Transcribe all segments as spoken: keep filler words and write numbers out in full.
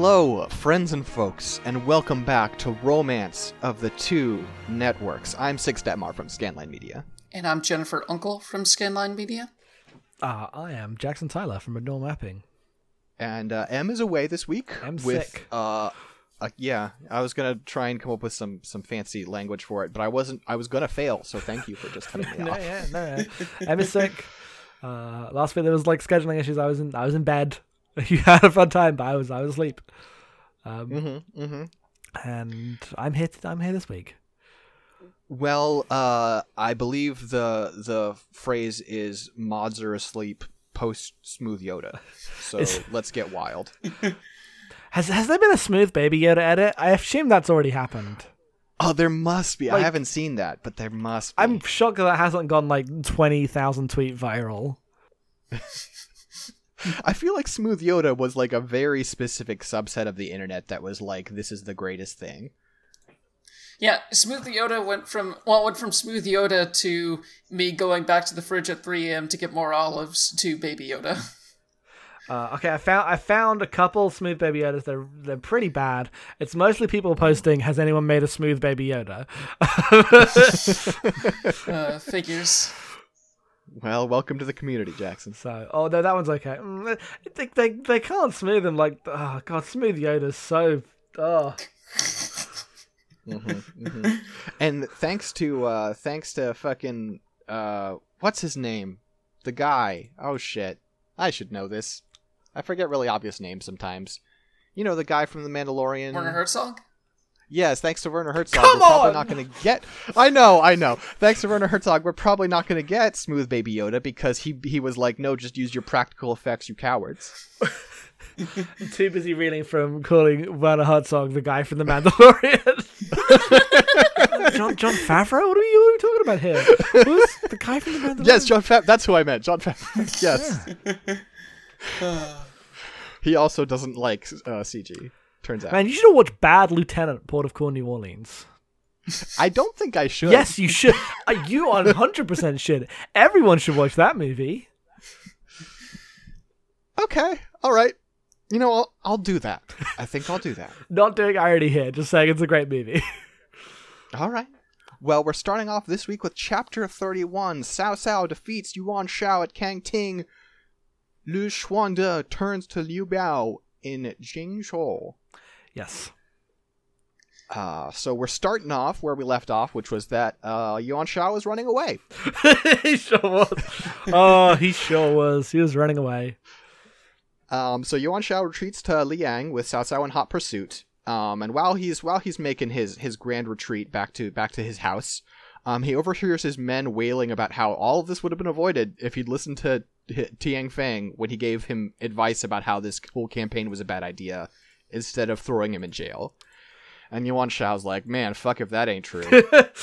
Hello, friends and folks, and welcome back to Romance of the Two Networks. I'm Six Detmar from Scanline Media. And I'm Jennifer Uncle from Scanline Media. Uh, I am Jackson Tyler from Adore Mapping. And uh, M is away this week. M's with, sick. Uh, uh, yeah, I was going to try and come up with some, some fancy language for it, but I wasn't. I was going to fail, so thank you for just cutting me no, off. yeah, no, no. M is sick. Uh, last week there was like scheduling issues. I was in I was in bed. You had a fun time, but I was I was asleep. Um, mm-hmm, mm-hmm. And I'm here. To, I'm here this week. Well, uh, I believe the the phrase is "mods are asleep post Smooth Yoda," so It's- let's get wild. Has has there been a Smooth Baby Yoda edit? I assume that's already happened. Oh, there must be. Like- I haven't seen that, but there must be. I'm shocked that that hasn't gone like twenty thousand tweet viral. I feel like Smooth Yoda was like a very specific subset of the internet that was like, this is the greatest thing. Yeah, Smooth Yoda went from, well, it went from Smooth Yoda to me going back to the fridge at three a.m. to get more olives to Baby Yoda. Uh, okay, I found I found a couple Smooth Baby Yodas. They're they're pretty bad. It's mostly people posting, "Has anyone made a Smooth Baby Yoda?" uh, figures. Well, welcome to the community, Jackson. So, oh no, that one's okay. Mm, They they, they can't smooth him like, oh god, Smooth Yoda's so, oh. Mm-hmm, mm-hmm. And thanks to uh, thanks to fucking uh, what's his name? The guy. Oh shit, I should know this. I forget really obvious names sometimes. You know, the guy from The Mandalorian. Werner Herzog? Yes, thanks to Werner Herzog, Come we're probably on! not going to get... I know, I know. Thanks to Werner Herzog, we're probably not going to get Smooth Baby Yoda because he he was like, no, just use your practical effects, you cowards. I'm too busy reeling from calling Werner Herzog the guy from The Mandalorian. John John Favreau? What are you, what are you talking about here? Who's the guy from The Mandalorian? Yes, John Fav... That's who I meant, John Favreau. Yes. He also doesn't like uh, C G, turns out. Man, you should watch Bad Lieutenant, Port of Call, New Orleans. I don't think I should. Yes, you should. Uh, you one hundred percent should. Everyone should watch that movie. Okay, all right. You know, I'll, I'll do that. I think I'll do that. Not doing irony here, just saying it's a great movie. All right. Well, we're starting off this week with Chapter thirty-one. Cao Cao defeats Yuan Shao at Kangting. Lu Xuande turns to Liu Biao in Jingzhou. Yes. Uh, so we're starting off where we left off, which was that uh, Yuan Shao was running away. He sure was. Oh, he sure was. He was running away. Um, so Yuan Shao retreats to Liang with Cao Cao in hot pursuit. Um, and while he's while he's making his, his grand retreat back to back to his house, um, he overhears his men wailing about how all of this would have been avoided if he'd listened to Tiang Feng when he gave him advice about how this whole campaign was a bad idea, instead of throwing him in jail. And Yuan Shao's like, man, fuck if that ain't true.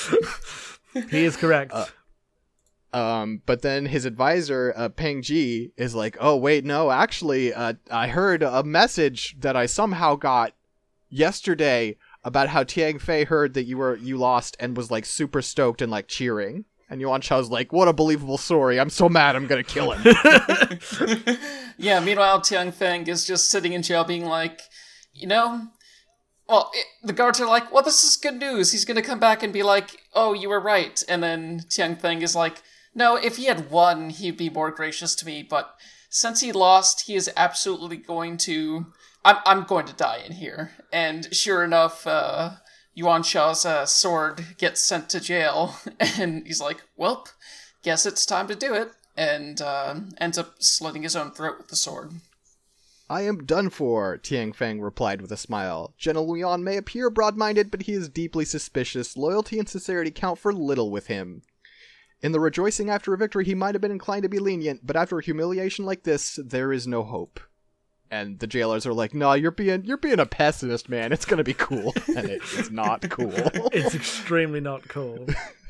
He is correct. Uh, Um, but then his advisor, uh, Peng Ji, is like, oh, wait, no, actually, uh, I heard a message that I somehow got yesterday about how Tiang Fei heard that you were, you lost and was like super stoked and like cheering. And Yuan Shao's like, what a believable story. I'm so mad I'm gonna kill him. Yeah, meanwhile, Tiang Feng is just sitting in jail being like, you know... Well, it, the guards are like, well, this is good news. He's going to come back and be like, oh, you were right. And then Tiang Feng is like, no, if he had won, he'd be more gracious to me. But since he lost, he is absolutely going to... I'm I'm going to die in here. And sure enough, uh, Yuan Shao's uh, sword gets sent to jail. And he's like, welp, guess it's time to do it. And uh, ends up slitting his own throat with the sword. I am done for, Tiang Feng replied with a smile. General Yuan may appear broad-minded, but he is deeply suspicious. Loyalty and sincerity count for little with him. In the rejoicing after a victory, he might have been inclined to be lenient, but after a humiliation like this, there is no hope. And the jailers are like, no, you're being you're being a pessimist, man. It's gonna be cool. And it is not cool. It's extremely not cool.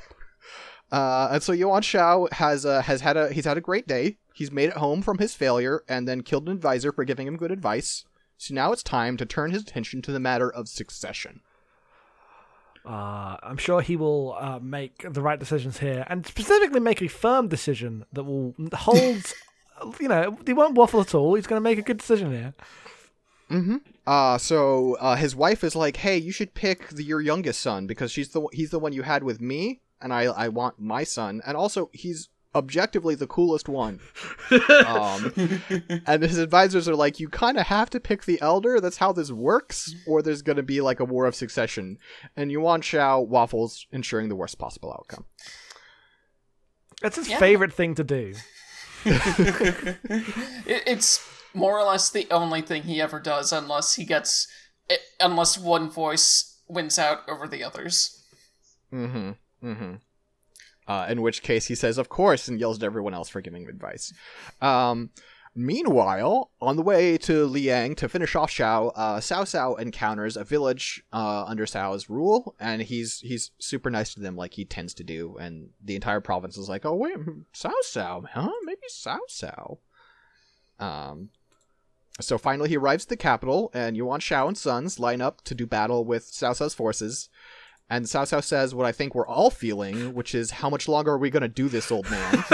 Uh, and so Yuan Shao has uh, has had a he's had a great day. He's made it home from his failure and then killed an advisor for giving him good advice. So now it's time to turn his attention to the matter of succession. Uh, I'm sure he will uh, make the right decisions here, and specifically make a firm decision that will hold. You know, he won't waffle at all. He's going to make a good decision here. Mm-hmm. Uh, so uh, his wife is like, "Hey, you should pick the, your youngest son because she's the he's the one you had with me, and I I want my son, and also he's objectively the coolest one." um, and his advisors are like, "You kind of have to pick the elder. That's how this works, or there's going to be like a war of succession." And Yuan Shao waffles, ensuring the worst possible outcome. That's his Yeah. favorite thing to do. It, it's more or less the only thing he ever does, unless he gets, it, unless one voice wins out over the others. Mm-hmm. Mm-hmm. Uh, in which case he says, "Of course," and yells at everyone else for giving him advice. Um, meanwhile, on the way to Liang to finish off Shao, uh, Cao Cao encounters a village uh, under Cao's rule, and he's he's super nice to them like he tends to do, and the entire province is like, "Oh wait, Cao Cao, huh? Maybe Cao Cao." Um, so finally he arrives at the capital, and Yuan Shao and sons line up to do battle with Cao Cao's forces. And Cao Cao says what I think we're all feeling, which is, how much longer are we going to do this, old man?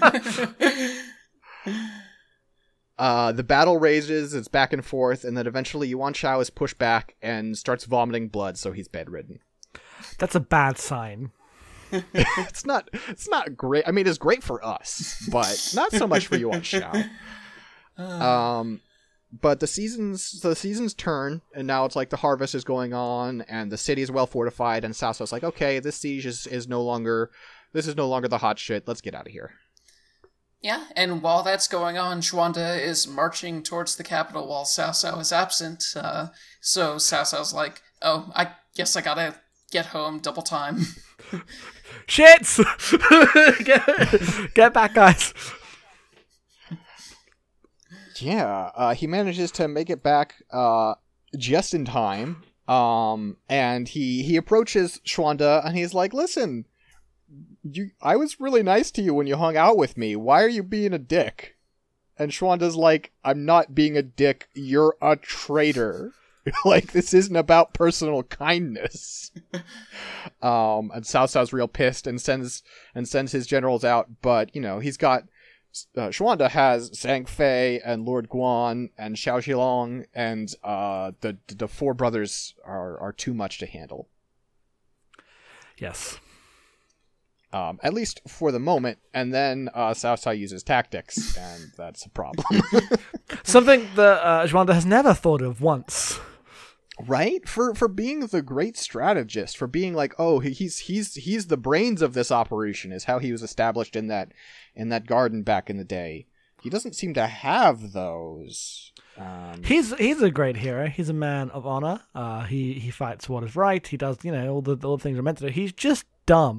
uh, the battle rages, it's back and forth, and then eventually Yuan Shao is pushed back and starts vomiting blood, so he's bedridden. That's a bad sign. it's not it's not great. I mean, it's great for us, but not so much for Yuan Shao. Um... But the seasons the seasons turn, and now it's like the harvest is going on, and the city is well fortified, and Cao Cao's like, okay, this siege is, is no longer, this is no longer the hot shit, let's get out of here. Yeah, and while that's going on, Xuanda is marching towards the capital while Cao Cao is absent, uh, so Cao Cao's like, oh, I guess I gotta get home double time. Shits! get, get back, guys. Yeah, uh, he manages to make it back uh, just in time, um, and he, he approaches Xuanda, and he's like, listen, you, I was really nice to you when you hung out with me. Why are you being a dick? And Xuanda's like, I'm not being a dick, you're a traitor. Like, this isn't about personal kindness. um, and Cao Cao's real pissed and sends and sends his generals out, but, you know, he's got... Uh, Xuanda has Zhang Fei and Lord Guan and Xiao Zhilong, and uh, the the four brothers are, are too much to handle. Yes. Um, at least for the moment, and then uh, Cao Cao uses tactics, and that's a problem. Something that uh, Xuanda has never thought of once. Right? For for being the great strategist, for being like, oh, he's he's he's the brains of this operation, is how he was established in that in that garden back in the day. He doesn't seem to have those. Um, he's he's a great hero. He's a man of honor. Uh, he he fights what is right. He does, you know, all the all the things are meant to do. He's just dumb.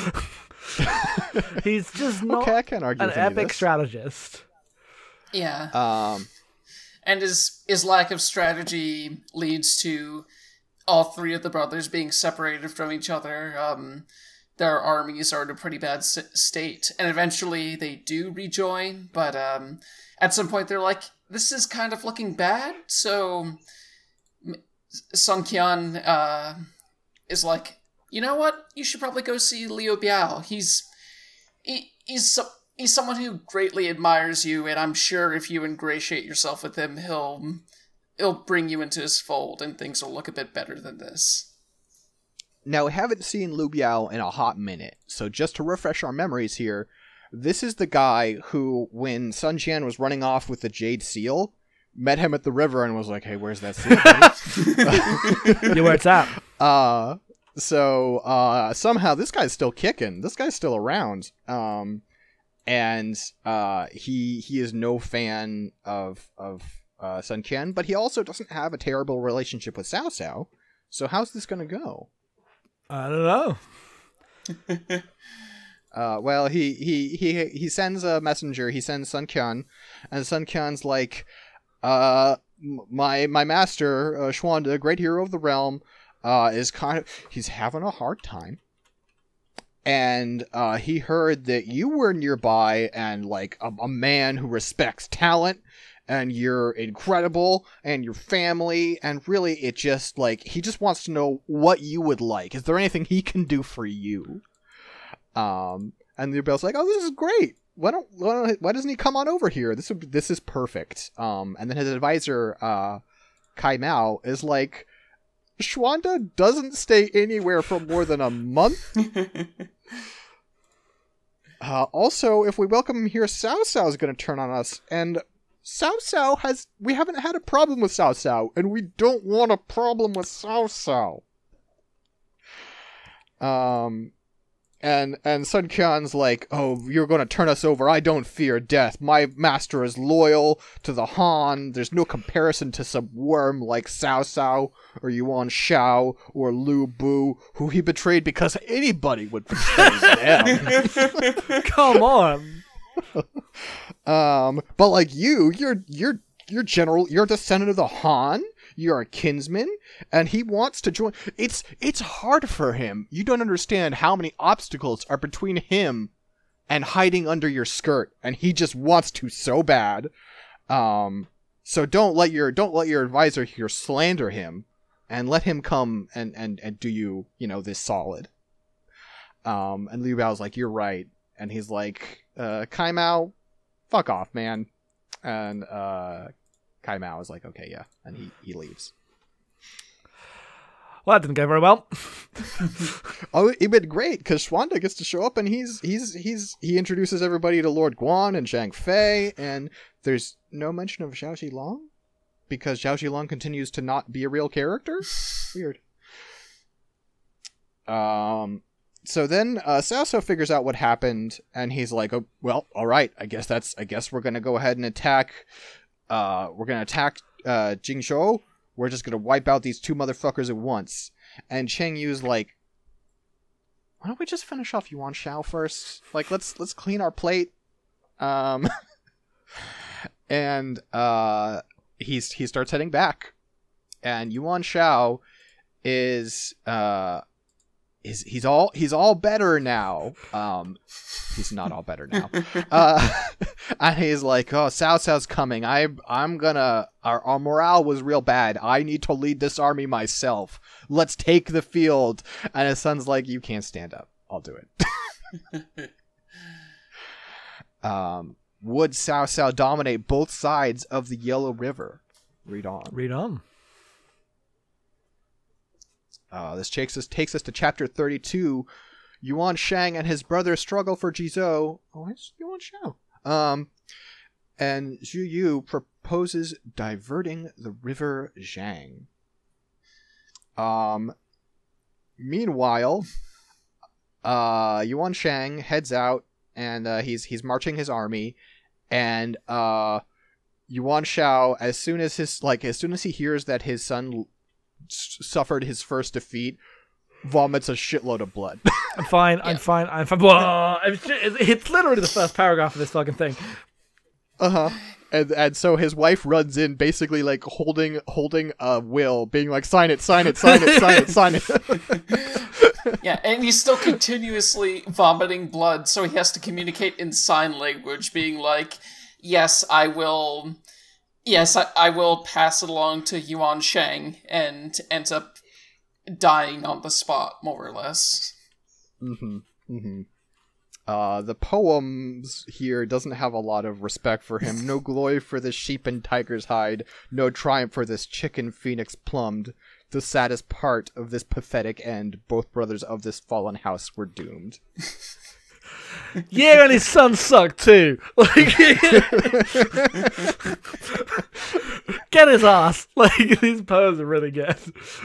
He's just not okay, I can't argue an with any of epic this. strategist. Yeah. Um, And his his lack of strategy leads to all three of the brothers being separated from each other. Um, their armies are in a pretty bad s- state, and eventually they do rejoin. But um, at some point, they're like, "This is kind of looking bad." So Sun Qian uh, is like, "You know what? You should probably go see Liu Biao. He's he, he's." So- He's someone who greatly admires you, and I'm sure if you ingratiate yourself with him, he'll he'll bring you into his fold, and things will look a bit better than this. Now, we haven't seen Liu Biao in a hot minute, so just to refresh our memories here, this is the guy who, when Sun Jian was running off with the Jade Seal, met him at the river and was like, hey, where's that seal? Yeah, where it's at. uh, so, uh, somehow this guy's still kicking. This guy's still around. Um... And uh, he he is no fan of of uh, Sun Qian, but he also doesn't have a terrible relationship with Cao Cao. So how's this going to go? I don't know. uh, well, he, he he he sends a messenger. He sends Sun Qian, and Sun Qian's like, uh, my my master, uh, Xuanda, great hero of the realm, uh, is kind of he's having a hard time. And uh, he heard that you were nearby and, like, a, a man who respects talent, and you're incredible, and your family, and really it just, like, he just wants to know what you would like. Is there anything he can do for you? Um, and the Bell's like, oh, this is great. Why don't, why don't why doesn't he come on over here? This would, this is perfect. Um, and then his advisor, uh, Kai Mao, is like, Schwanda doesn't stay anywhere for more than a month. uh, also, if we welcome him here, Cao Cao is going to turn on us, and Cao Cao has... We haven't had a problem with Cao Cao, and we don't want a problem with Cao Cao. Um... And and Sun Quan's like, oh, you're going to turn us over. I don't fear death. My master is loyal to the Han. There's no comparison to some worm like Cao Cao or Yuan Shao or Lu Bu, who he betrayed because anybody would betray them. Come on. um, but like you, you're you're you're general. You're a descendant of the Han. You're a kinsman, and he wants to join. It's it's hard for him. You don't understand how many obstacles are between him and hiding under your skirt, and he just wants to so bad. Um, so don't let your don't let your advisor here slander him, and let him come and and, and do you you know this solid. Um, and Liu Bao's like, you're right, and he's like, uh, Kai Mao, fuck off, man, and uh. Kai Mao is like, okay, yeah, and he, he leaves. Well, that didn't go very well. Oh, it went great because Schwanda gets to show up, and he's he's he's he introduces everybody to Lord Guan and Zhang Fei, and there's no mention of Zhao Zilong because Zhao Zilong continues to not be a real character. Weird. Um. So then uh, Cao Cao figures out what happened, and he's like, oh, well, all right, I guess that's I guess we're gonna go ahead and attack. Uh, we're gonna attack uh, Jingzhou. We're just gonna wipe out these two motherfuckers at once. And Cheng Yu's like, why don't we just finish off Yuan Shao first? Like, let's let's clean our plate. Um, and uh, he's he starts heading back, and Yuan Shao is uh. Is he's all he's all better now. Um, he's not all better now. Uh, and he's like, "Oh, Cao Cao's coming. I I'm gonna. Our, our morale was real bad. I need to lead this army myself. Let's take the field." And his son's like, "You can't stand up. I'll do it." um, would Cao Cao dominate both sides of the Yellow River? Read on. Read on. Uh, this takes us takes us to chapter thirty-two. Yuan Shang and his brother struggle for Jizhou. Oh, it's Yuan Shao. Um, and Zhu Yu proposes diverting the river Zhang. Um, meanwhile, uh, Yuan Shang heads out, and uh, he's he's marching his army, and uh, Yuan Shao, as soon as his like as soon as he hears that his son suffered his first defeat, vomits a shitload of blood. I'm fine. Yeah. I'm fine. I'm fine. Whoa, it's literally the first paragraph of this fucking thing. Uh huh. And and so his wife runs in, basically like holding holding a will, being like, "Sign it, sign it, sign it, sign it, sign it." Yeah, and he's still continuously vomiting blood, so he has to communicate in sign language, being like, "Yes, I will." Yes, I, I will pass it along to Yuan Shang, and ends up dying on the spot, more or less. Mm-hmm. Mm-hmm. Uh, the poems here doesn't have a lot of respect for him. No glory for this sheep and tiger's hide. No triumph for this chicken phoenix plumbed. The saddest part of this pathetic end. Both brothers of this fallen house were doomed. Yeah, and his son sucked too. Like, get his ass. Like, these poems are really good.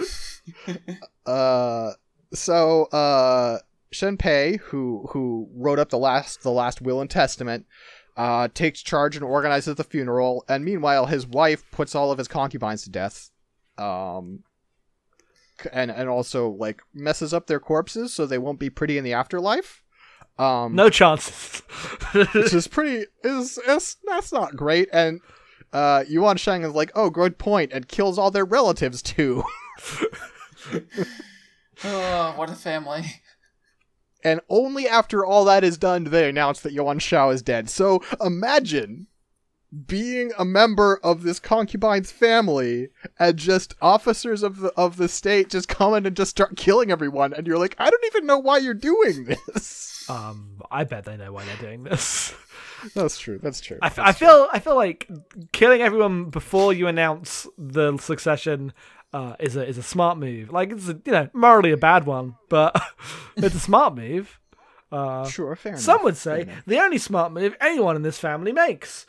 Uh, so uh, Shen Pei, who who wrote up the last the last will and testament, uh, takes charge and organizes the funeral. And meanwhile, his wife puts all of his concubines to death. Um, and and also like messes up their corpses so they won't be pretty in the afterlife. Um, no chances. Which is pretty is is that's not great. And uh, Yuan Shang is like, oh, good point, and kills all their relatives too. Oh, what a family. And only after all that is done do they announce that Yuan Shao is dead. So imagine being a member of this concubine's family and just officers of the of the state just come in and just start killing everyone, and you're like, I don't even know why you're doing this. Um, I bet they know why they're doing this. That's true. That's true. I, f- That's I feel I feel like killing everyone before you announce the succession uh, is a is a smart move. Like it's a, you know morally a bad one, but it's a smart move. Uh, true. Sure, fair enough. Some would say the only smart move anyone in this family makes.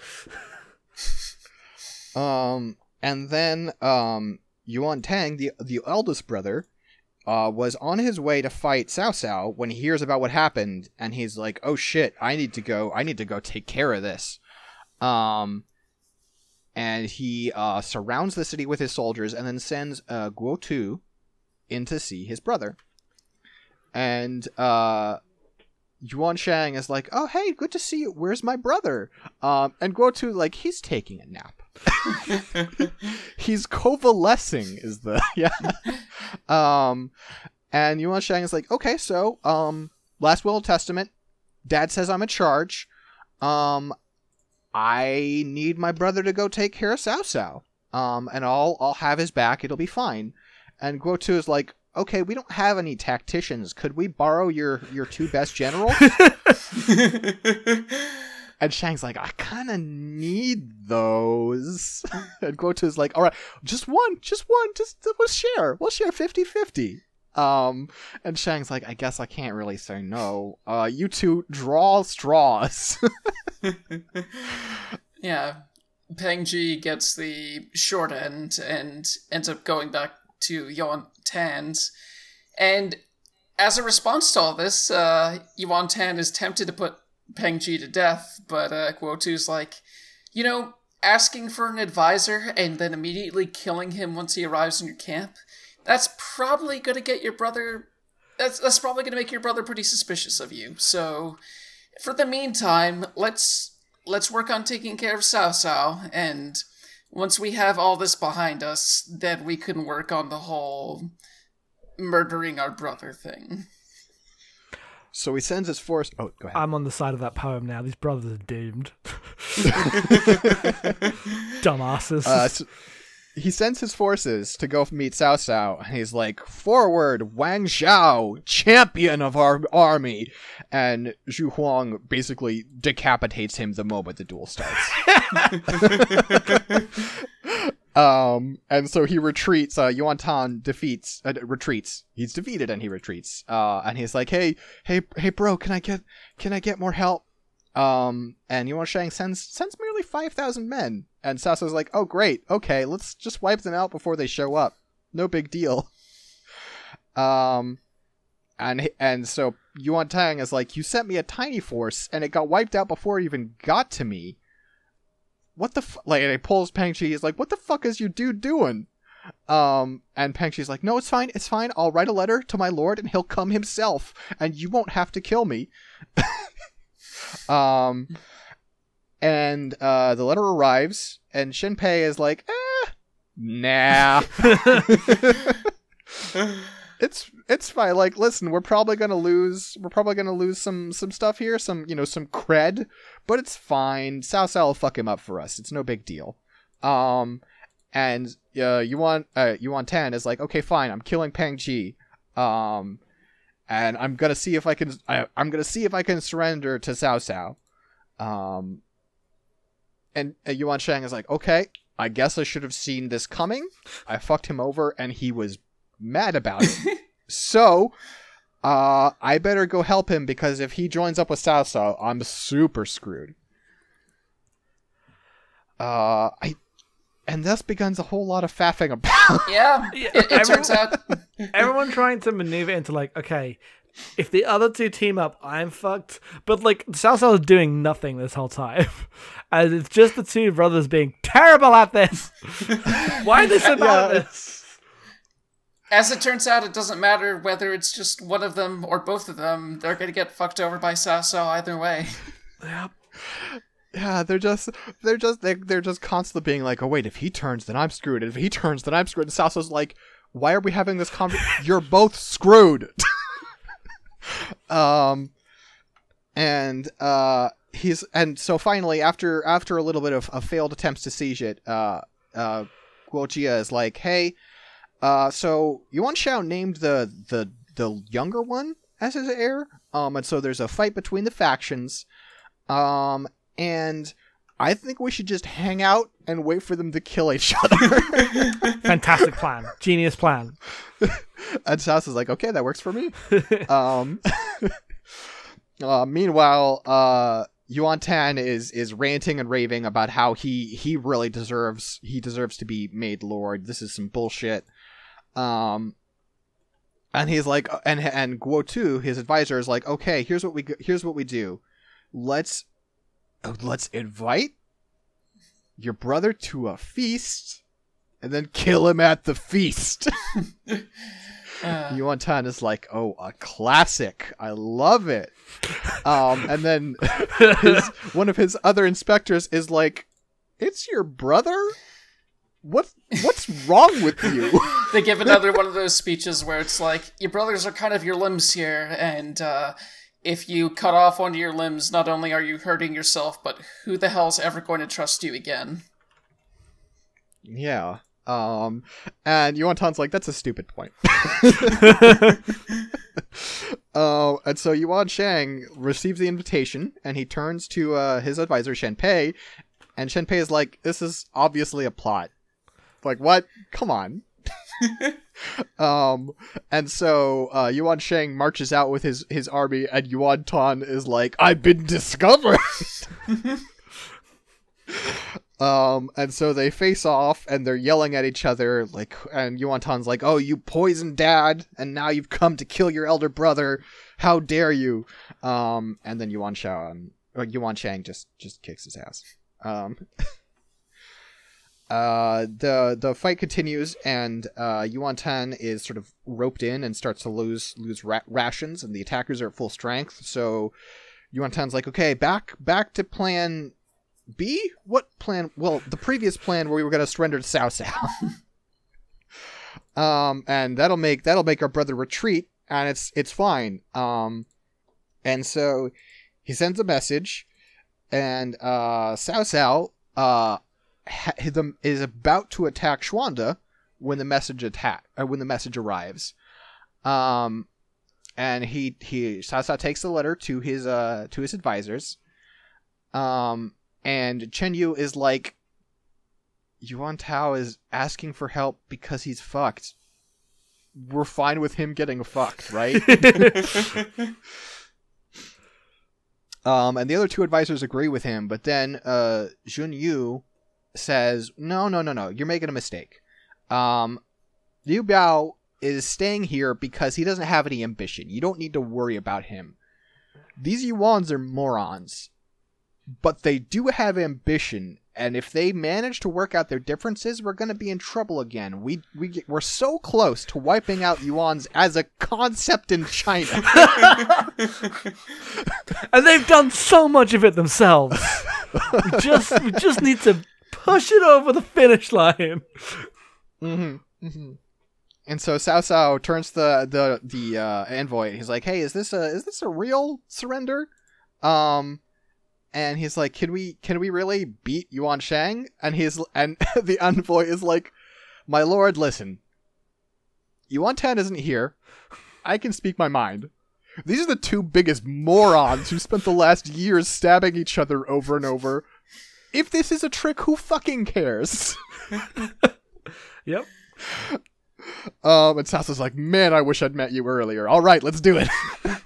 Um, and then um, Yuan Tang, the the eldest brother, uh, was on his way to fight Cao Cao when he hears about what happened, and he's like, "Oh shit, I need to go. I need to go take care of this." Um, and he uh, surrounds the city with his soldiers, and then sends uh, Guo Tu in to see his brother. And uh, Yuan Shang is like, "Oh hey, good to see you. Where's my brother?" Um, and Guo Tu like he's taking a nap. He's convalescing is the yeah um and Yuan Shang is like, okay, so um last will and testament, dad says I'm in charge, um I need my brother to go take care of Cao Cao, um and I'll I'll have his back, it'll be fine. And Guo Tu is like, okay, we don't have any tacticians, could we borrow your your two best generals? And Shang's like, I kind of need those. And Guo Tu's like, all right, just one, just one, just we'll share. We'll share fifty-fifty. Um, and Shang's like, I guess I can't really say no. Uh, you two draw straws. Yeah. Peng Ji gets the short end and ends up going back to Yuan Tan's. And as a response to all this, uh, Yuan Tan is tempted to put Peng Ji to death, but uh, Guo Tu's like, you know, asking for an advisor and then immediately killing him once he arrives in your camp, that's probably going to get your brother, that's, that's probably going to make your brother pretty suspicious of you. So, for the meantime, let's let's work on taking care of Cao Cao, and once we have all this behind us, then we can work on the whole murdering our brother thing. So he sends his force. Oh, go ahead. I'm on the side of that poem now. These brothers are doomed. Dumbasses. Uh, so he sends his forces to go meet Cao Cao, and he's like, forward, Wang Xiao, champion of our army. And Zhu Huang basically decapitates him the moment the duel starts. Um, and so he retreats, uh, Yuan Tan defeats, uh, retreats. He's defeated and he retreats. Uh, and he's like, hey, hey, hey, bro, can I get, can I get more help? Um, and Yuan Shang sends, sends merely five thousand men. And Cao Cao's like, oh, great. Okay, let's just wipe them out before they show up. No big deal. Um, and, and so Yuan Tang is like, you sent me a tiny force and it got wiped out before it even got to me. What the f-? Like, and he pulls Peng Chi. He's like, what the fuck is your dude doing? Um, and Peng Chi's like, no, it's fine. It's fine. I'll write a letter to my lord and he'll come himself and you won't have to kill me. um, and, uh, the letter arrives and Shen Pei is like, eh, nah. It's it's fine. Like, listen, we're probably gonna lose. We're probably gonna lose some some stuff here, some you know some cred, but it's fine. Cao Cao will fuck him up for us. It's no big deal. Um, and uh, Yuan uh, Yuan Tan is like, okay, fine. I'm killing Peng Ji. Um, and I'm gonna see if I can. I, I'm gonna see if I can surrender to Cao Cao. Um, and uh, Yuan Shang is like, okay, I guess I should have seen this coming. I fucked him over, and he was mad about it. So, uh, I better go help him because if he joins up with Cao Cao, I'm super screwed. Uh, I, and thus begins a whole lot of faffing about. Yeah, it, it turns out. Everyone trying to maneuver into like, okay, if the other two team up, I'm fucked. But like, Cao Cao is doing nothing this whole time. And it's just the two brothers being terrible at this. Why are they so bad Yeah. at this? As it turns out, it doesn't matter whether it's just one of them or both of them. They're going to get fucked over by Cao Cao either way. Yep. Yeah, they're just, they're just, they're, they're just constantly being like, oh wait, if he turns, then I'm screwed. And if he turns, then I'm screwed. And Cao Cao's like, why are we having this conversation? You're both screwed. um, and, uh, he's, and so finally, after, after a little bit of, of failed attempts to siege it, uh, uh, Guo Jia is like, hey, Uh, so Yuan Shao named the, the the younger one as his heir. Um, and so there's a fight between the factions. Um, and I think we should just hang out and wait for them to kill each other. Fantastic plan. Genius plan. And Saos is like, okay, that works for me. um, uh, meanwhile, uh, Yuan Tan is is ranting and raving about how he he really deserves he deserves to be made lord. This is some bullshit. Um, and he's like, and and Guo Tu, his advisor, is like, okay, here's what we here's what we do. Let's let's invite your brother to a feast, and then kill him at the feast. Uh, Yuan Tan is like, oh, a classic. I love it. Um, and then his, one of his other inspectors is like, it's your brother? What What's wrong with you? They give another one of those speeches where it's like, your brothers are kind of your limbs here, and uh, if you cut off one of your limbs, not only are you hurting yourself, but who the hell's ever going to trust you again? Yeah. Um, and Yuan Tan's like, that's a stupid point. uh, and so Yuan Shang receives the invitation, and he turns to uh, his advisor, Shen Pei, and Shen Pei is like, this is obviously a plot. Like, what? Come on. um, and so uh, Yuan Shang marches out with his, his army, and Yuan Tan is like, I've been discovered! Um, and so they face off, and they're yelling at each other, like, and Yuan Tan's like, oh, you poisoned dad, and now you've come to kill your elder brother, how dare you? Um, and then Yuan Shang, or Yuan Shang just, just kicks his ass. Um, uh, the, the fight continues, and, uh, Yuan Tan is sort of roped in and starts to lose, lose ra- rations, and the attackers are at full strength, so Yuan Tan's like, okay, back, back to plan B? What plan? Well, the previous plan where we were going to surrender to Cao Cao. um, and that'll make that'll make our brother retreat, and it's it's fine. Um, and so he sends a message, and uh, Cao Cao uh ha- is about to attack Xuanda when the message attack or when the message arrives. Um, and he he Cao Cao takes the letter to his uh to his advisors. Um. And Chen Yu is like, Yuan Tao is asking for help because he's fucked. We're fine with him getting fucked, right? um, and the other two advisors agree with him, but then uh, Jun Yu says, no, no, no, no, you're making a mistake. Um, Liu Biao is staying here because he doesn't have any ambition. You don't need to worry about him. These Yuans are morons. But they do have ambition, and if they manage to work out their differences, we're going to be in trouble again. We, we, get, we're so close to wiping out Yuans as a concept in China. And they've done so much of it themselves. we, just, we just need to push it over the finish line. Mm-hmm, mm-hmm. And so Cao Cao turns the the the uh, envoy. He's like, "Hey, is this a is this a real surrender?" Um... And he's like, "Can we can we really beat Yuan Shang?" And he's and the envoy is like, "My lord, listen. Yuan Tan isn't here. I can speak my mind. These are the two biggest morons who spent the last years stabbing each other over and over. If this is a trick, who fucking cares?" Yep. Um, and Sasa's like, "Man, I wish I'd met you earlier. All right, let's do it."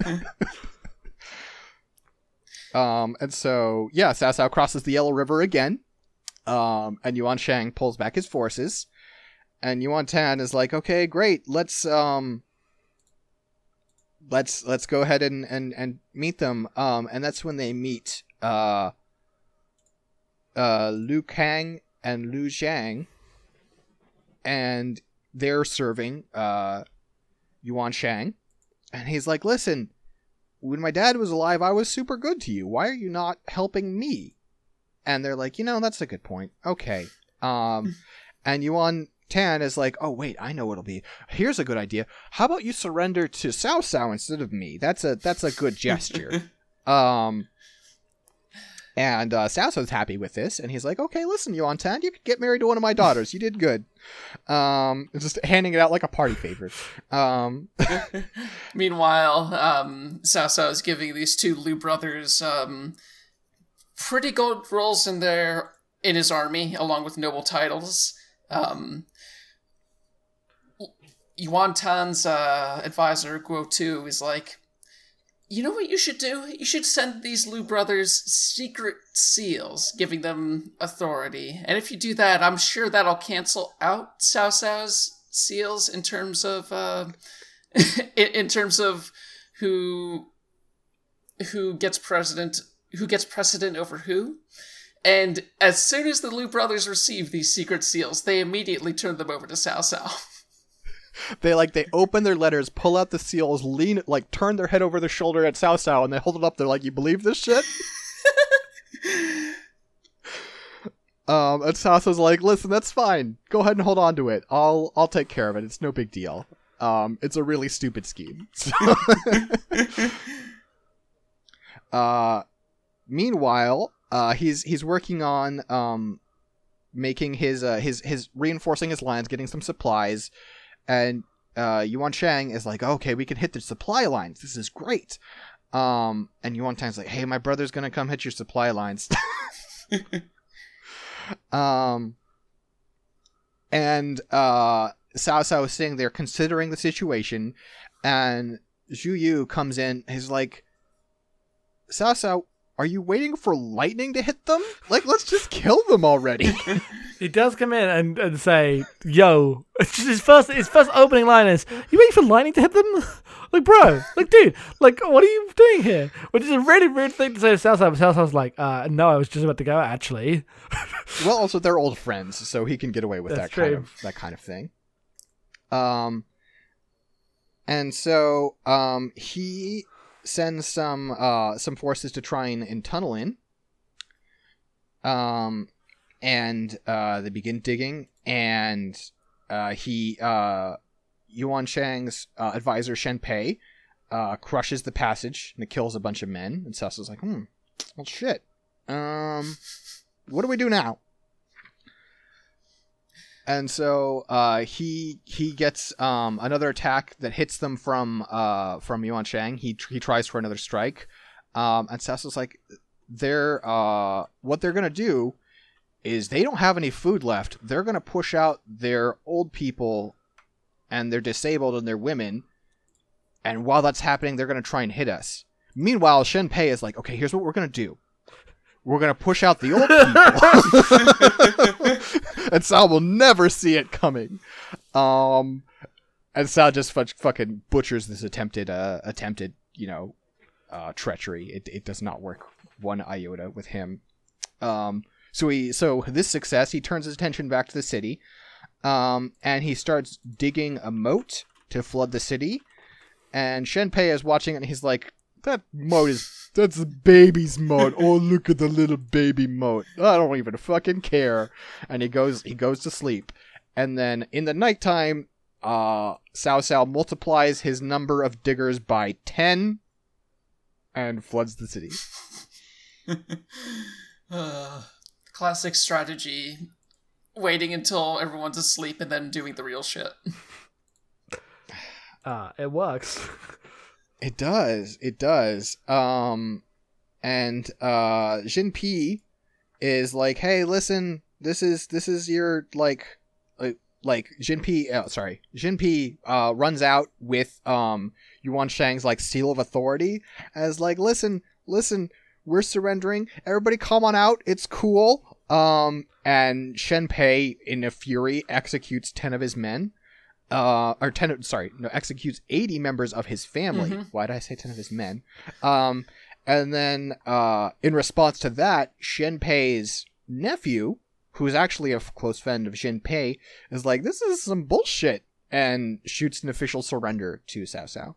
Um, and so, yeah, Cao Cao crosses the Yellow River again, um, and Yuan Shang pulls back his forces, and Yuan Tan is like, okay, great, let's, um, let's, let's go ahead and, and, and meet them, um, and that's when they meet, uh, uh, Liu Kang and Liu Zhang, and they're serving, uh, Yuan Shang, and he's like, listen, when my dad was alive, I was super good to you. Why are you not helping me? And they're like, you know, that's a good point. Okay. Um, and Yuan Tan is like, oh, wait, I know what'll be. Here's a good idea. How about you surrender to Cao Cao instead of me? That's a that's a good gesture. um, and uh, Cao Cao's happy with this, and he's like, okay, listen, Yuan Tan, you could get married to one of my daughters. You did good. Um, just handing it out like a party favor. Um, Meanwhile, um, Cao Cao is giving these two Liu brothers um, pretty good roles in there in his army, along with noble titles. Um, Yuan Tan's uh, advisor, Guo Tu, is like, you know what you should do? You should send these Liu brothers secret seals, giving them authority. And if you do that, I'm sure that'll cancel out Cao Cao's seals in terms of uh, in terms of who who gets president, who gets precedent over who. And as soon as the Liu brothers receive these secret seals, they immediately turn them over to Cao Cao. They like they open their letters, pull out the seals, lean like turn their head over their shoulder at Cao Cao, and they hold it up. They're like, "You believe this shit?" um, and Cao Cao's like, "Listen, that's fine. Go ahead and hold on to it. I'll I'll take care of it. It's no big deal. Um, it's a really stupid scheme." So uh, meanwhile, uh, he's he's working on um making his uh his his reinforcing his lines, getting some supplies. And uh, Yuan Shang is like, okay, we can hit the supply lines. This is great. Um, and Yuan Tang's like, hey, my brother's gonna come hit your supply lines. um, and uh, Cao Cao is sitting there considering the situation, and Zhu Yu comes in. He's like, Cao Cao, are you waiting for lightning to hit them? Like, let's just kill them already. He does come in and, and say, yo, his first his first opening line is, you waiting for lightning to hit them? Like, bro, like, dude, like, what are you doing here? Which is a really rude thing to say to Cao Cao, but Cao Cao's like, uh, no, I was just about to go, actually. Well, also, they're old friends, so he can get away with That's that kind true. of that kind of thing. Um, and so, um, he sends some uh some forces to try and, and tunnel in. Um, and uh, they begin digging, and uh, he uh, Yuan Shang's uh, advisor Shen Pei uh, crushes the passage and it kills a bunch of men. And Cao's like, hmm, well, shit. Um, what do we do now? And so uh, he he gets um, another attack that hits them from uh, from Yuan Shang. He he tries for another strike, um, and Cao's like, they're uh, what they're gonna do is they don't have any food left. They're gonna push out their old people, and they're disabled and they're women. And while that's happening, they're gonna try and hit us. Meanwhile, Shen Pei is like, okay, here's what we're gonna do. We're going to push out the old people. And Cao will never see it coming. Um, and Cao just f- fucking butchers this attempted, uh, attempted, you know, uh, treachery. It it does not work one iota with him. Um, so he, so this success, he turns his attention back to the city. Um, and he starts digging a moat to flood the city. And Shen Pei is watching it and he's like, that moat is... That's the baby's moat. Oh, look at the little baby moat. I don't even fucking care. And he goes he goes to sleep. And then in the nighttime, uh, Cao Cao multiplies his number of diggers by ten and floods the city. uh, classic strategy. Waiting until everyone's asleep and then doing the real shit. Ah, uh, it works. It does. It does. Um, and uh, Jin Pi is like, "Hey, listen. This is this is your like, like, like Jin Pi. Oh, sorry, Jin Pi uh, runs out with um Yuan Shang's like seal of authority as like, listen, listen. We're surrendering. Everybody, come on out. It's cool." Um, and Shen Pei, in a fury, executes ten of his men. Uh, or ten, sorry, no, executes eighty members of his family. Mm-hmm. Why did I say ten of his men? Um, and then, uh, in response to that, Shen Pei's nephew, who is actually a close friend of Shen Pei, is like, this is some bullshit, and shoots an official surrender to Cao Cao.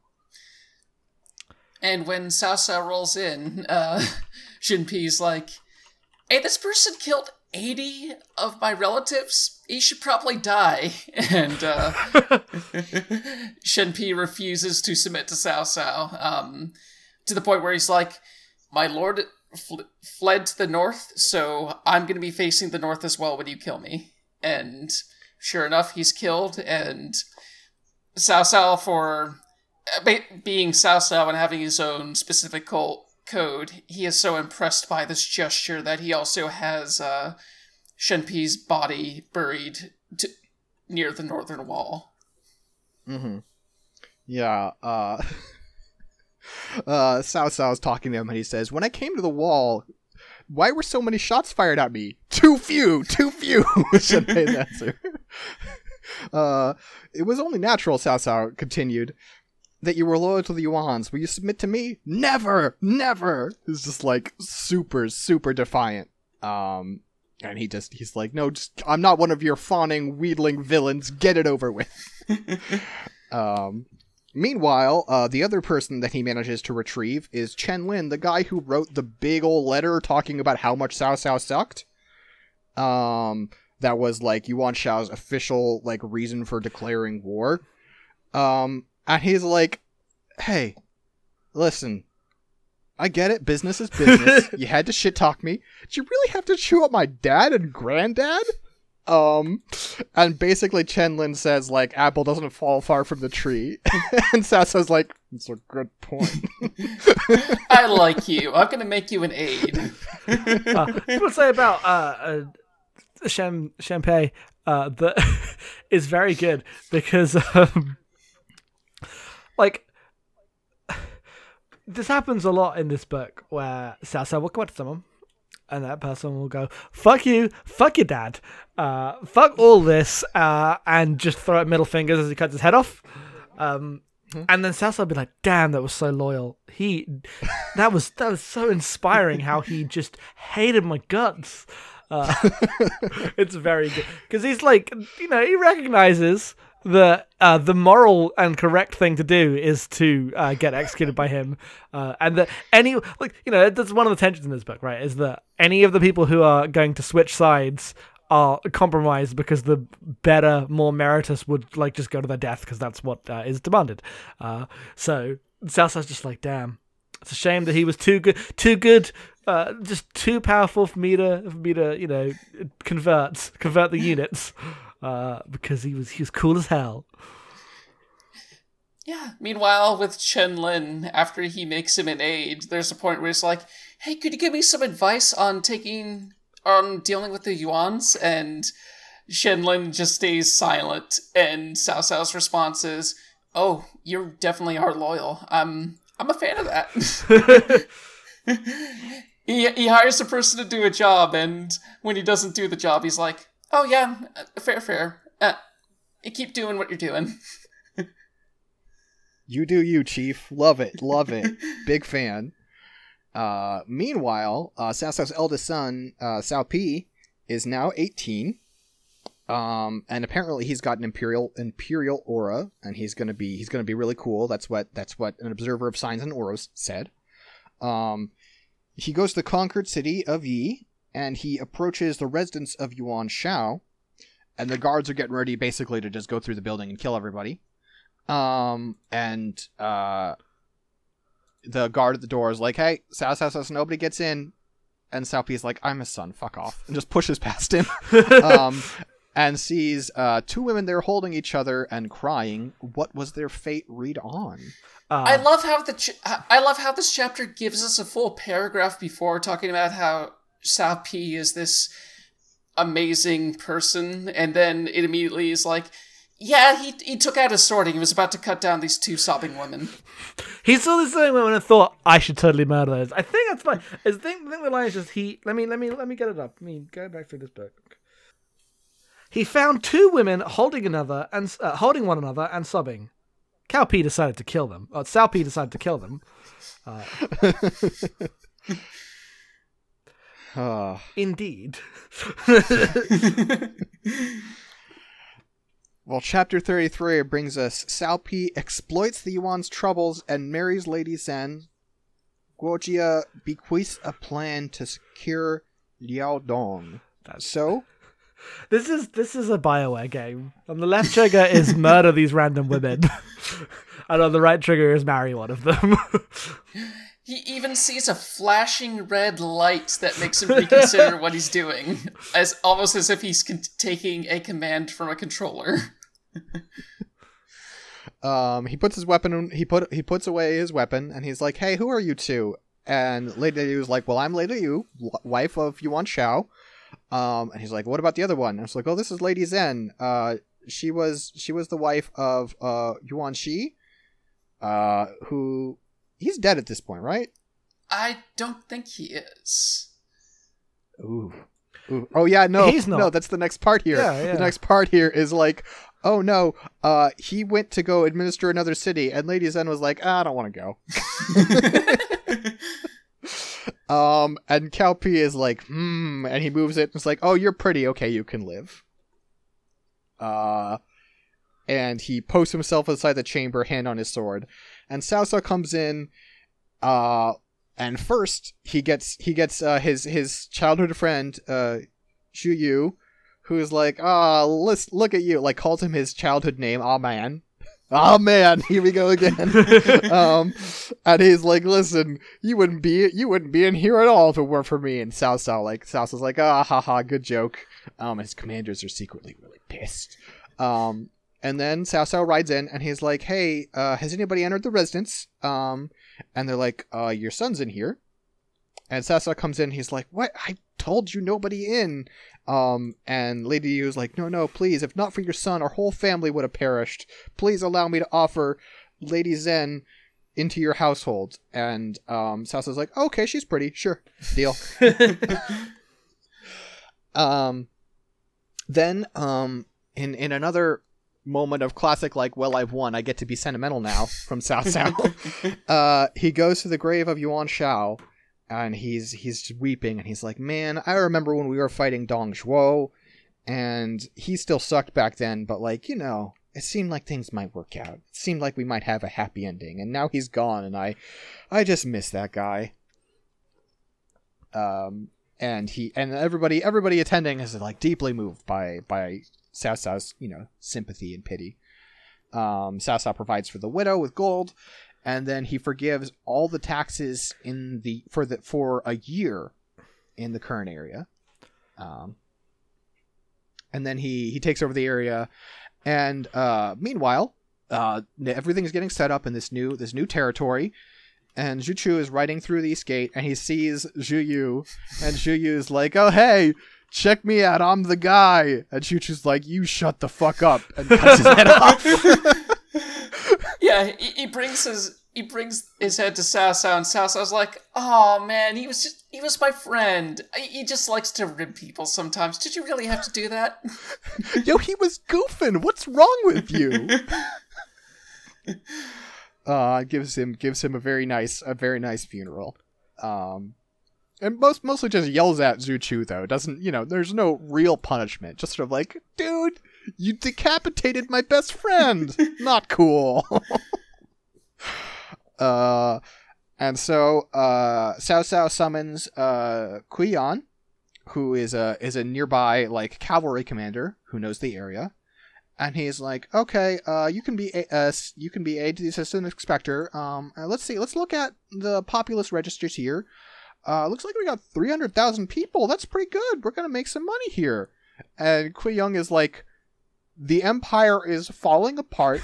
And when Cao Cao rolls in, uh, Shen Pei's like, hey, this person killed eighty of my relatives. He should probably die. And uh, Shen Pi refuses to submit to Cao Cao, um, to the point where he's like, my lord fl- fled to the north, so I'm going to be facing the north as well when you kill me. And sure enough, he's killed, and Cao Cao, for be- being Cao Cao and having his own specific cult, code, he is so impressed by this gesture that he also has uh, Shenpi's body buried to, near the northern wall. Mm-hmm. Yeah, uh... uh, Cao Cao's talking to him, and he says, when I came to the wall, why were so many shots fired at me? Too few! Too few! Shenpei's answer. uh, it was only natural, Cao Cao continued, that you were loyal to the Yuans. Will you submit to me? Never! Never! He's just, like, super, super defiant. Um... And he just, he's like, no, just, I'm not one of your fawning, wheedling villains. Get it over with. um, meanwhile, uh, the other person that he manages to retrieve is Chen Lin, the guy who wrote the big old letter talking about how much Cao Cao sucked. Um, that was, like, Yuan Shao's official, like, reason for declaring war. Um, and he's like, hey, listen, I get it. Business is business. You had to shit talk me. Did you really have to chew up my dad and granddad? Um, and basically Chen Lin says, like, apple doesn't fall far from the tree. And Cao Cao's like, that's a good point. I like you. I'm going to make you an aide. uh, I would say about uh, uh, Shen, Shenpei uh, that is very good because, um, like, this happens a lot in this book where Cao Cao will come up to someone and that person will go, fuck you, fuck your dad, uh, fuck all this, uh, and just throw out middle fingers as he cuts his head off. Um, mm-hmm. And then Cao Cao will be like, damn, that was so loyal. He, that was, that was so inspiring how he just hated my guts. Uh, it's very good. Because he's like, you know, he recognizes the uh, the moral and correct thing to do is to uh, get executed by him, uh, and that any like you know that's one of the tensions in this book, right? Is that any of the people who are going to switch sides are compromised because the better, more meritorious would like just go to their death because that's what uh, is demanded. Uh, so Cao Cao's just like, damn, it's a shame that he was too good, too good, uh, just too powerful for me to for me to you know convert convert the units. Uh, because he was he was cool as hell. Yeah. Meanwhile, with Chen Lin, after he makes him an aide, there's a point where he's like, "Hey, could you give me some advice on taking on dealing with the Yuans?" And Chen Lin just stays silent, and Cao Cao's response is, "Oh, you definitely are loyal. I'm I'm a fan of that." he he hires a person to do a job, and when he doesn't do the job, he's like, "Oh yeah, fair, fair. Uh, you keep doing what you're doing." You do you, Chief. Love it, love it. Big fan. Uh, meanwhile, uh, Cao Cao's eldest son, uh, Cao Pi, is now eighteen. Um, and apparently he's got an imperial imperial aura, and he's gonna be he's gonna be really cool. That's what that's what an observer of signs and auras said. Um, he goes to the conquered city of Yi. And he approaches the residence of Yuan Shao, and the guards are getting ready basically to just go through the building and kill everybody. Um, and uh, the guard at the door is like, hey, Cao Cao says nobody gets in. And Cao Pi's like, I'm his son, fuck off. And just pushes past him. um, and sees uh, two women there holding each other and crying. What was their fate? Read on. Uh, I love how the ch- I love how this chapter gives us a full paragraph before talking about how Cao Pi is this amazing person, and then it immediately is like, yeah, he he took out his sword and he was about to cut down these two sobbing women. He saw these sobbing women and thought, I should totally murder those. I think that's like, I think, I think the line is just, he, let me, let me, let me get it up. Let me go back through this book. He found two women holding another and uh, holding one another and sobbing. Cao Pi decided to kill them. Or Cao Pi decided to kill them. Uh, Uh. Indeed. Well, chapter thirty-three brings us Cao Pi exploits the Yuan's troubles and marries Lady Zhen. Guojia bequeaths a plan to secure Liao Dong. That's... So, this is this is a BioWare game. On the left trigger is murder these random women, and on the right trigger is marry one of them. He even sees a flashing red light that makes him reconsider what he's doing, as almost as if he's con- taking a command from a controller. um, he puts his weapon. He put he puts away his weapon, and he's like, "Hey, who are you two?" and Lady Yu was like, well, I'm Lady Yu, wife of Yuan Shao. Um, and he's like, what about the other one? And I was like, oh, this is Lady Zen. Uh, she was she was the wife of uh, Yuan Shi, uh, who he's dead at this point, right? I don't think he is. Ooh. Ooh. Oh yeah, no, He's not. no. That's the next part here. Yeah, yeah. The next part here is like, oh no, uh, he went to go administer another city, and Lady Zen was like, ah, I don't want to go. um, and Cao Pi is like, hmm, and he moves it. And it's like, oh, you're pretty. Okay, you can live. Uh, and he posts himself inside the chamber, hand on his sword, and Cao Cao comes in. Uh. And first, he gets he gets uh, his his childhood friend, uh, Zhu Yu, who's like, ah, oh, let's look at you, like calls him his childhood name, aw man, aw man, here we go again. um, and he's like, listen, you wouldn't be you wouldn't be in here at all if it weren't for me. And Cao Cao like Cao Cao's like, ah, ha ha, good joke. Um, his commanders are secretly really pissed. Um, and then Cao Cao rides in, and he's like, hey, uh, has anybody entered the residence? Um. And they're like, uh, your son's in here. And Cao Cao comes in. He's like, what? I told you nobody in. Um, and Lady Yu is like, no, no, please. If not for your son, our whole family would have perished. Please allow me to offer Lady Zen into your household. And um, Cao Cao's like, okay, she's pretty. Sure. Deal. um, then um, in, in another moment of classic, like, well, I've won, I get to be sentimental now, from Cao Cao. uh, he goes to the grave of Yuan Shao, and he's he's weeping, and he's like, man, I remember when we were fighting Dong Zhuo, and he still sucked back then, but, like, you know, it seemed like things might work out. It seemed like we might have a happy ending, and now he's gone, and I, I just miss that guy. Um, and he, and everybody, everybody attending is, like, deeply moved by, by Cao Cao's, you know, sympathy and pity. Um, Cao Cao provides for the widow with gold, and then he forgives all the taxes in the for the for a year in the current area. Um, and then he he takes over the area, and uh, meanwhile, uh, everything is getting set up in this new this new territory. And Zhu Chu is riding through the East Gate, and he sees Zhu Yu, and Zhu Yu is like, "Oh hey, check me out, I'm the guy." And Zhu Chu's like, "You shut the fuck up," and cuts his head off. Yeah, he, he brings his he brings his head to Cao Cao, and Cao Cao's like, "Oh man, he was just he was my friend. He just likes to rib people sometimes. Did you really have to do that?" Yo, he was goofing. What's wrong with you? Uh, gives him gives him a very nice a very nice funeral, um, and most mostly just yells at Zhu Chu though. Doesn't you know? There's no real punishment. Just sort of like, dude, you decapitated my best friend. Not cool. uh, and so uh, Cao Cao summons uh Kui Yan, who is a is a nearby like cavalry commander who knows the area. And he's like, okay, uh, you can be a, uh, you can be aide to the assistant inspector. Um, uh, let's see, let's look at the populace registers here. Uh, looks like we got three hundred thousand people. That's pretty good. We're gonna make some money here. And Kui Young is like, the empire is falling apart.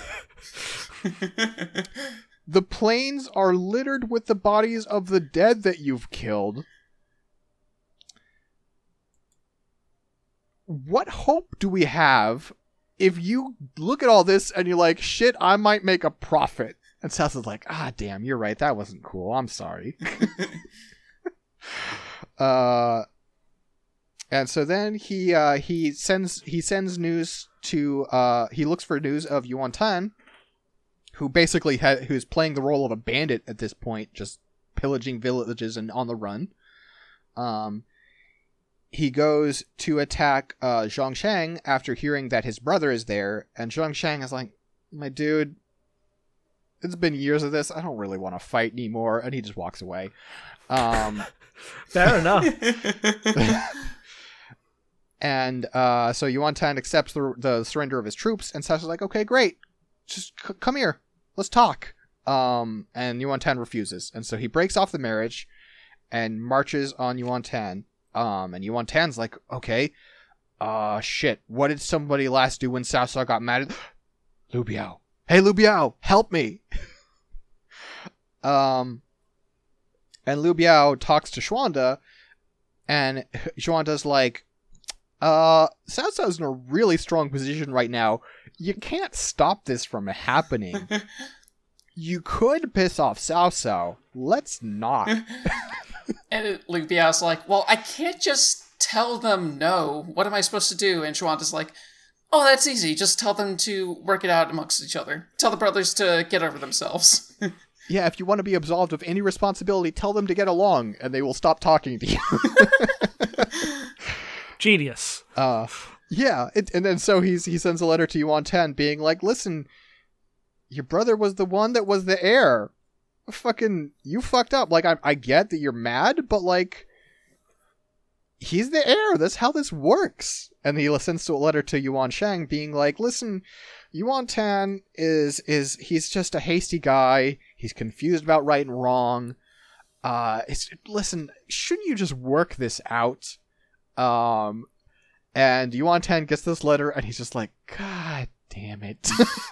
The plains are littered with the bodies of the dead that you've killed. What hope do we have if you look at all this and you're like, shit, I might make a profit? And Seth is like, ah, damn, you're right. That wasn't cool. I'm sorry. uh, and so then he uh, he sends he sends news to uh, he looks for news of Yuan Tan, who basically ha- who's playing the role of a bandit at this point, just pillaging villages and on the run. Um. He goes to attack uh, Zhang Shang after hearing that his brother is there, and Zhang Shang is like, my dude, it's been years of this, I don't really want to fight anymore, and he just walks away. Um, Fair enough. And uh, so Yuan Tan accepts the, the surrender of his troops, and Sasha's like, okay, great, just c- come here, let's talk. Um, and Yuan Tan refuses, and so he breaks off the marriage and marches on Yuan Tan. Um, and Yuan Tan's like, okay, uh, shit, what did somebody last do when Cao Cao got mad at... Liu Biao. Hey, Liu Biao, help me! um, And Liu Biao talks to Xuanda, and Xuanda's like, uh, Cao Cao's in a really strong position right now. You can't stop this from happening. You could piss off Cao Cao. Let's not. And Liu Biao's like, well, I can't just tell them no. What am I supposed to do? And Xuanda's like, oh, that's easy. Just tell them to work it out amongst each other. Tell the brothers to get over themselves. Yeah, if you want to be absolved of any responsibility, tell them to get along, and they will stop talking to you. Genius. Uh, yeah, it, and then so he's he sends a letter to Yuan Tan being like, listen, your brother was the one that was the heir. Fucking, you fucked up. Like, I, I get that you're mad, but like, he's the heir. That's how this works. And he sends a letter to Yuan Shang being like, listen, Yuan Tan is, is, he's just a hasty guy. He's confused about right and wrong. Uh, it's, listen, shouldn't you just work this out? Um, and Yuan Tan gets this letter and he's just like, God damn it.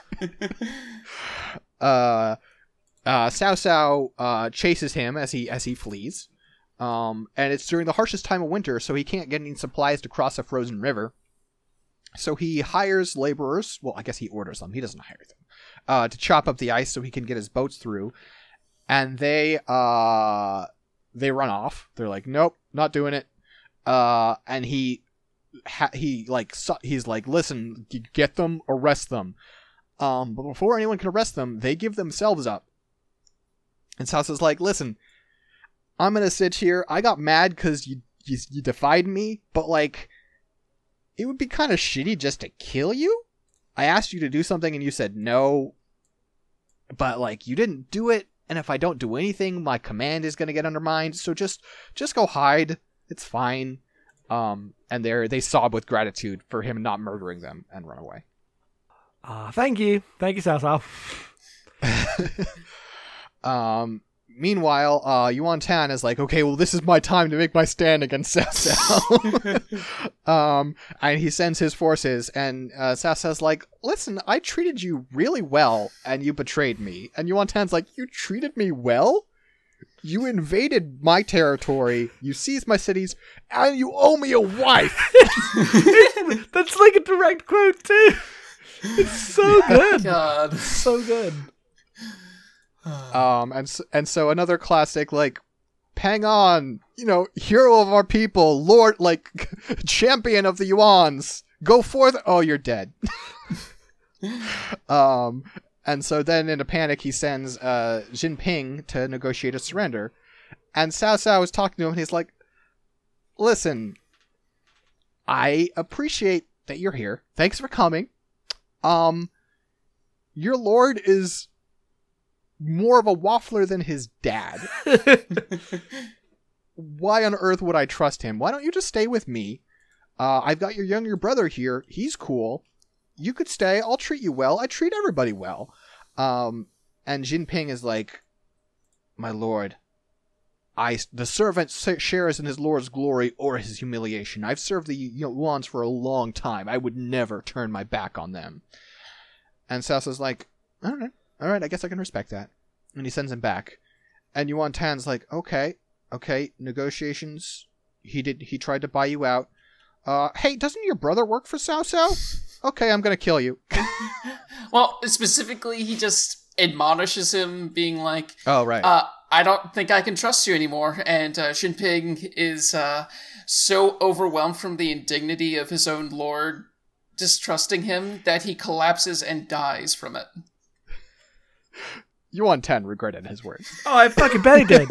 uh, uh, Cao Cao, uh, chases him as he, as he flees. Um, and it's during the harshest time of winter, so he can't get any supplies to cross a frozen river. So he hires laborers. Well, I guess he orders them. He doesn't hire them. Uh, to chop up the ice so he can get his boats through. And they, uh, they run off. They're like, nope, not doing it. Uh, and he, ha- he, like, su- he's like, listen, get them, arrest them. Um, but before anyone can arrest them, they give themselves up. And Cao Cao's like, listen, I'm gonna sit here. I got mad because you, you you defied me, but like, it would be kind of shitty just to kill you. I asked you to do something and you said no, but like you didn't do it. And if I don't do anything, my command is gonna get undermined. So just just go hide. It's fine. Um, and they they sob with gratitude for him not murdering them and run away. Ah, uh, thank you, thank you, Cao Cao. um. Meanwhile, uh, Yuan Tan is like, okay, well, this is my time to make my stand against Cao Cao. um, and he sends his forces, and uh, Cao Cao's like, listen, I treated you really well, and you betrayed me. And Yuan Tan's like, you treated me well? You invaded my territory, you seized my cities, and you owe me a wife! That's like a direct quote, too! It's so good! God. So good. Um, and so, and so another classic, like, Pang On, you know, hero of our people, lord, like, champion of the Yuans, go forth. Oh, you're dead. um, and so then in a panic, he sends uh Jinping to negotiate a surrender, and Cao Cao is talking to him, and he's like, "Listen, I appreciate that you're here. Thanks for coming. Um, your lord is more of a waffler than his dad. Why on earth would I trust him? Why don't you just stay with me? Uh, I've got your younger brother here. He's cool. You could stay. I'll treat you well. I treat everybody well." Um, and Jinping is like, "My lord, I, the servant shares in his lord's glory or his humiliation. I've served the Yuans for a long time. I would never turn my back on them." And Cao Cao's like, all right. All right, I guess I can respect that. And he sends him back. And Yuan Tan's like, okay, okay, negotiations. He did. He tried to buy you out. Uh, hey, doesn't your brother work for Cao Cao? Okay, I'm gonna kill you. Well, specifically, he just admonishes him, being like, oh, right. Uh, I don't think I can trust you anymore. And uh, Jinping is uh, so overwhelmed from the indignity of his own lord distrusting him that he collapses and dies from it. Yuan Tan regretted his words. Oh, I fucking bet he did.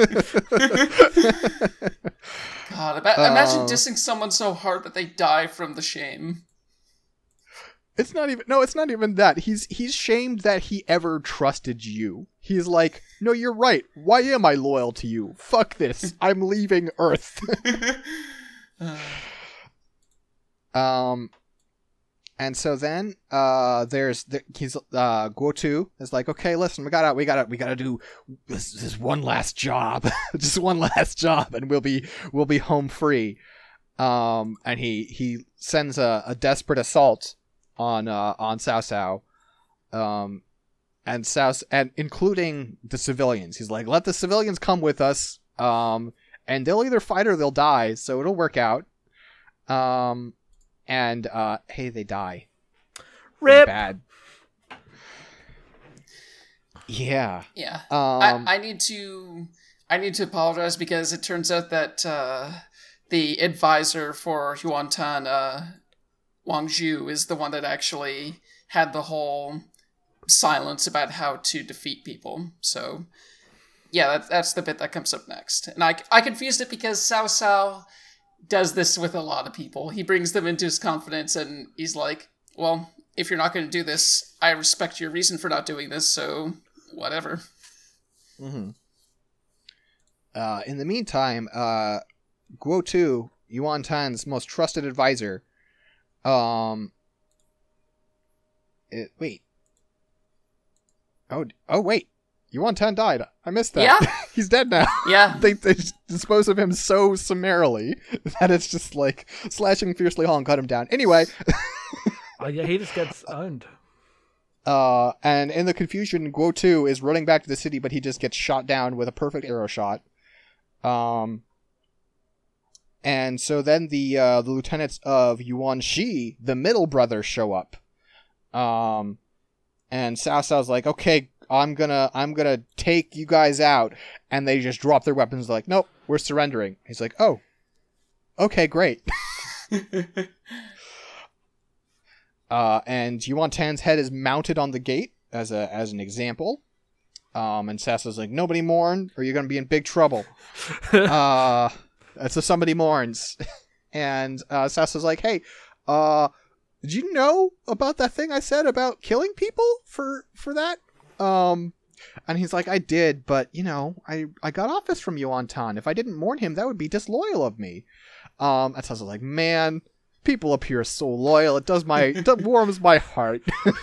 God, ima- imagine Uh, dissing someone so hard that they die from the shame. It's not even, no, it's not even that. He's, he's shamed that he ever trusted you. He's like, no, you're right. Why am I loyal to you? Fuck this. I'm leaving Earth. um, and so then, uh, there's, the, he's, uh, Guo Tu is like, okay, listen, we gotta, we gotta, we gotta do this, this one last job. Just one last job and we'll be, we'll be home free. Um, and he, he sends a, a desperate assault on, uh, on Cao Cao. Um, and Cao, and including the civilians. He's like, let the civilians come with us. Um, and they'll either fight or they'll die, so it'll work out. Um, and uh, hey, they die. Rip. Bad. Yeah. Yeah. Um, I, I need to I need to apologize because it turns out that uh, the advisor for Yuan Tan, uh, Wang Zhu, is the one that actually had the whole silence about how to defeat people. So, yeah, that, that's the bit that comes up next. And I, I confused it because Cao Cao does this with a lot of people. He brings them into his confidence and he's like, well, if you're not going to do this, I respect your reason for not doing this, so whatever. Mm-hmm. Uh, in the meantime, uh, Guo Tu, Yuan Tan's most trusted advisor, um, it, wait, oh, oh wait, Yuan Tan died. I missed that. Yeah, he's dead now. Yeah, they they dispose of him so summarily that it's just like slashing fiercely Hong cut him down. Anyway, Oh yeah, he just gets owned. Uh, and in the confusion, Guo Tu is running back to the city, but he just gets shot down with a perfect arrow shot. Um, and so then the uh, the lieutenants of Yuan Shi, the middle brother, show up. Um, and Cao Cao's like, okay, I'm gonna I'm gonna take you guys out, and they just drop their weapons. Like, nope, we're surrendering. He's like, oh, okay, great. Uh, and Yuan Tan's head is mounted on the gate as a as an example. Um, and Cao Cao's like, nobody mourn, or you're gonna be in big trouble. uh, so somebody mourns, and uh, Cao Cao's like, hey, uh, did you know about that thing I said about killing people for for that? Um, and he's like, I did, but you know, I I got office from Yuan Tan. If I didn't mourn him, that would be disloyal of me. Um, and Cao Cao's like, man. People up here are so loyal. It does my it warms my heart.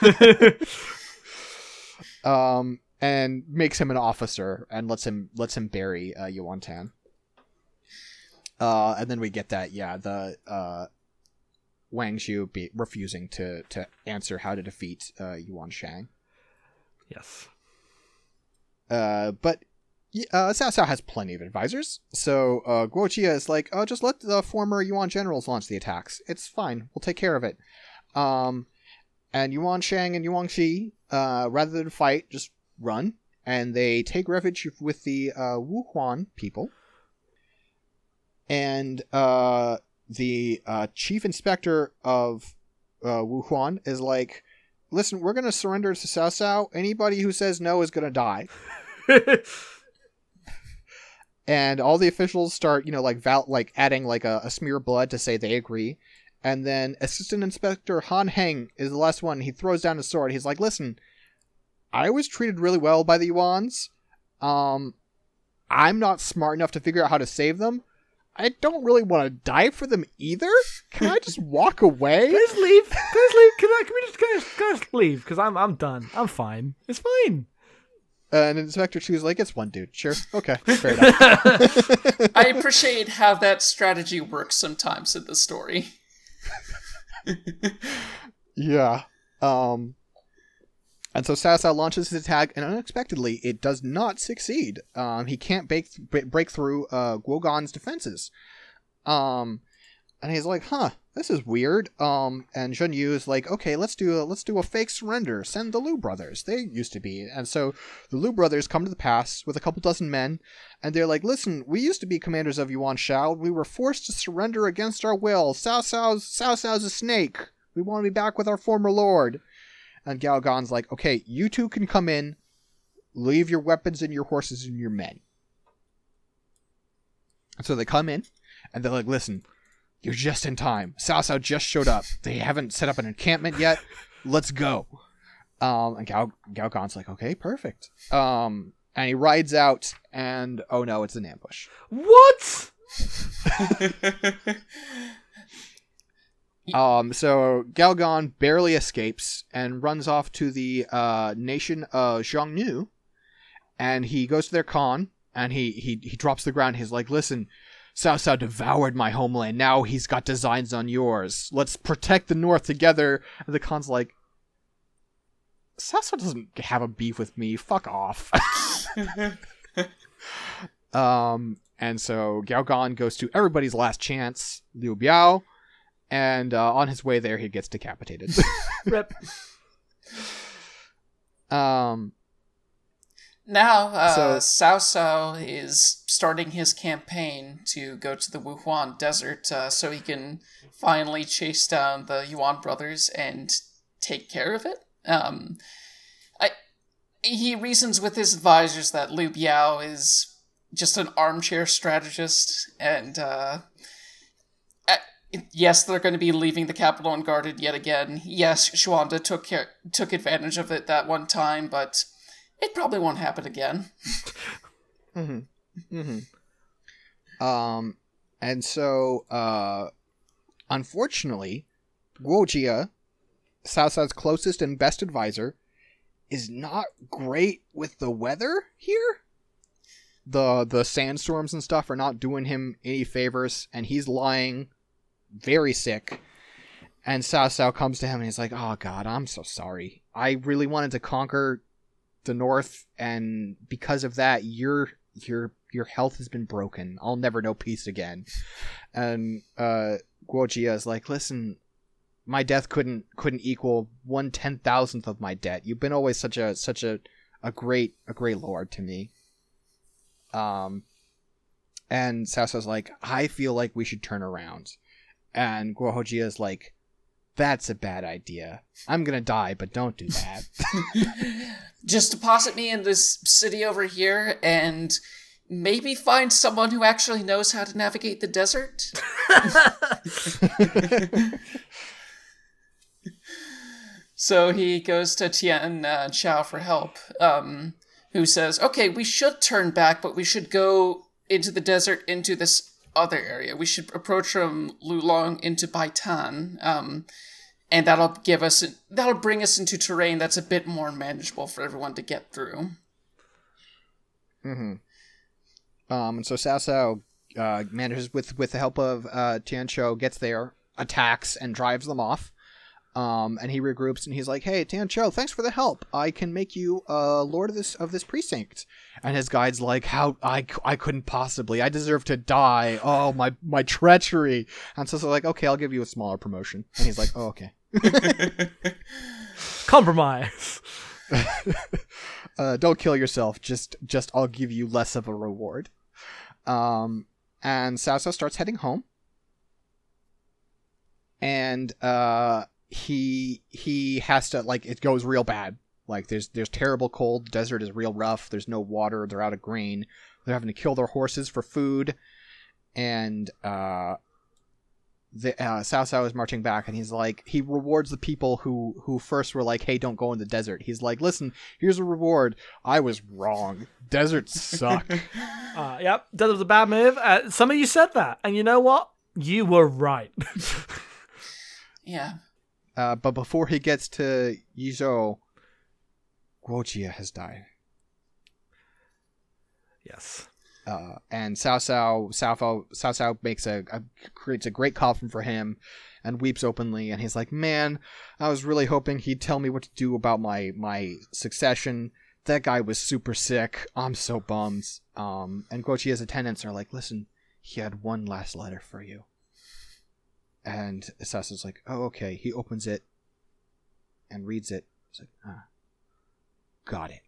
um, and makes him an officer and lets him lets him bury uh, Yuan Tan. Uh, and then we get that yeah the uh, Wang Zhu be refusing to to answer how to defeat uh, Yuan Shang. Yes. Uh, but. Uh, Cao Cao has plenty of advisors, so uh, Guo Jia is like, oh, just let the former Yuan generals launch the attacks. It's fine. We'll take care of it. Um, and Yuan Shang and Yuan Shi, uh, rather than fight, just run, and they take refuge with the uh, Wu Huan people. And uh, the uh, chief inspector of uh, Wu Huan is like, listen, we're going to surrender to Cao Cao. Anybody who says no is going to die. And all the officials start, you know, like val- like adding like a, a smear of blood to say they agree. And then Assistant Inspector Han Heng is the last one. He throws down his sword. He's like, listen, I was treated really well by the Yuans. Um, I'm not smart enough to figure out how to save them. I don't really want to die for them either. Can I just walk away? Guys, leave. Guys, leave. Can I? Can we just guys, guys leave? Because I'm I'm done. I'm fine. It's fine. Uh, and Inspector Chu's like, it's one dude. Sure. Okay. Fair enough. I appreciate how that strategy works sometimes in the story. Yeah. Um, and so Cao Cao launches his attack, and unexpectedly, it does not succeed. Um, he can't break, break through uh, Guo Gan's defenses. Um, and he's like, huh, this is weird. Um, and Zhen Yu is like, okay, let's do a, let's do a fake surrender. Send the Liu brothers. They used to be. And so the Liu brothers come to the pass with a couple dozen men, and they're like, listen, we used to be commanders of Yuan Shao. We were forced to surrender against our will. Cao Cao's, Cao Cao's a snake. We want to be back with our former lord. And Gao Gan's like, okay, you two can come in. Leave your weapons and your horses and your men. And so they come in, and they're like, listen, you're just in time. Cao Cao just showed up. They haven't set up an encampment yet. Let's go. Um, and Gao, Gao Gan's like, okay, perfect. Um, and he rides out, and oh no, it's an ambush. What? um, so Gao Gan barely escapes and runs off to the uh, nation of Xiongnu, and he goes to their Khan, and he, he, he drops to the ground. He's like, listen, Cao Cao devoured my homeland. Now he's got designs on yours. Let's protect the North together. And the Khan's like, Cao Cao doesn't have a beef with me. Fuck off. um, And so Gao Gan goes to everybody's last chance, Liu Biao, and uh, on his way there, he gets decapitated. Rip. um. Now, uh, So- Cao Cao is starting his campaign to go to the Wuhuan Desert uh, so he can finally chase down the Yuan brothers and take care of it. Um, I, he reasons with his advisors that Liu Biao is just an armchair strategist, and uh, uh, yes, they're going to be leaving the capital unguarded yet again. Yes, Xuanda took care, took advantage of it that one time, but it probably won't happen again. Mm-hmm. Mm-hmm. Um, and so, uh, unfortunately, Guojia, Cao Cao's closest and best advisor, is not great with the weather here. The the sandstorms and stuff are not doing him any favors, and he's lying very sick. And Cao Cao comes to him and he's like, "Oh God, I'm so sorry. I really wanted to conquer the north, and because of that, your your your health has been broken. I'll never know peace again." And uh, Guojia is like, "Listen, my death couldn't couldn't equal one ten thousandth of my debt. You've been always such a such a, a great a great lord to me." Um, and Cao Cao's like, "I feel like we should turn around," and Guojia is like, "That's a bad idea. I'm gonna die, but don't do that." Just deposit me in this city over here and maybe find someone who actually knows how to navigate the desert. So he goes to Tian uh, Chao for help, um, who says, okay, we should turn back, but we should go into the desert into this other area. We should approach from Lulong into Baitan, um, and that'll give us, that'll bring us into terrain that's a bit more manageable for everyone to get through. Mm-hmm. Um, and so Cao Cao uh, manages, with, with the help of uh, Tian Chou, gets there, attacks, and drives them off. Um, and he regroups, and he's like, "Hey, Tian Chou, thanks for the help. I can make you uh, lord of this of this precinct." And his guide's like, "How? I, I couldn't possibly. I deserve to die. Oh, my my treachery." And so they're like, "Okay, I'll give you a smaller promotion." And he's like, "Oh, okay." Compromise. uh, don't kill yourself. Just, just I'll give you less of a reward. Um, and Cao Cao starts heading home, and uh, he he has to, like, it goes real bad. Like, there's there's terrible cold. The desert is real rough. There's no water. They're out of grain. They're having to kill their horses for food, and uh. The, uh, Cao Cao is marching back, and he's like, he rewards the people who, who first were like, "Hey, don't go in the desert." He's like, "Listen, here's a reward. I was wrong. Deserts suck." Uh, yep, that was a bad move. Uh, some of you said that, and you know what? You were right. Yeah. Uh, but before he gets to Yizhou, Guojia has died. Yes. Uh, and Cao Cao, Cao Cao, Cao Cao makes a, a creates a great coffin for him, and weeps openly. And he's like, "Man, I was really hoping he'd tell me what to do about my my succession. That guy was super sick. I'm so bummed." Um, and Guojia's attendants are like, "Listen, he had one last letter for you." And Cao Cao's like, "Oh, okay." He opens it and reads it. He's like, "Ah, got it."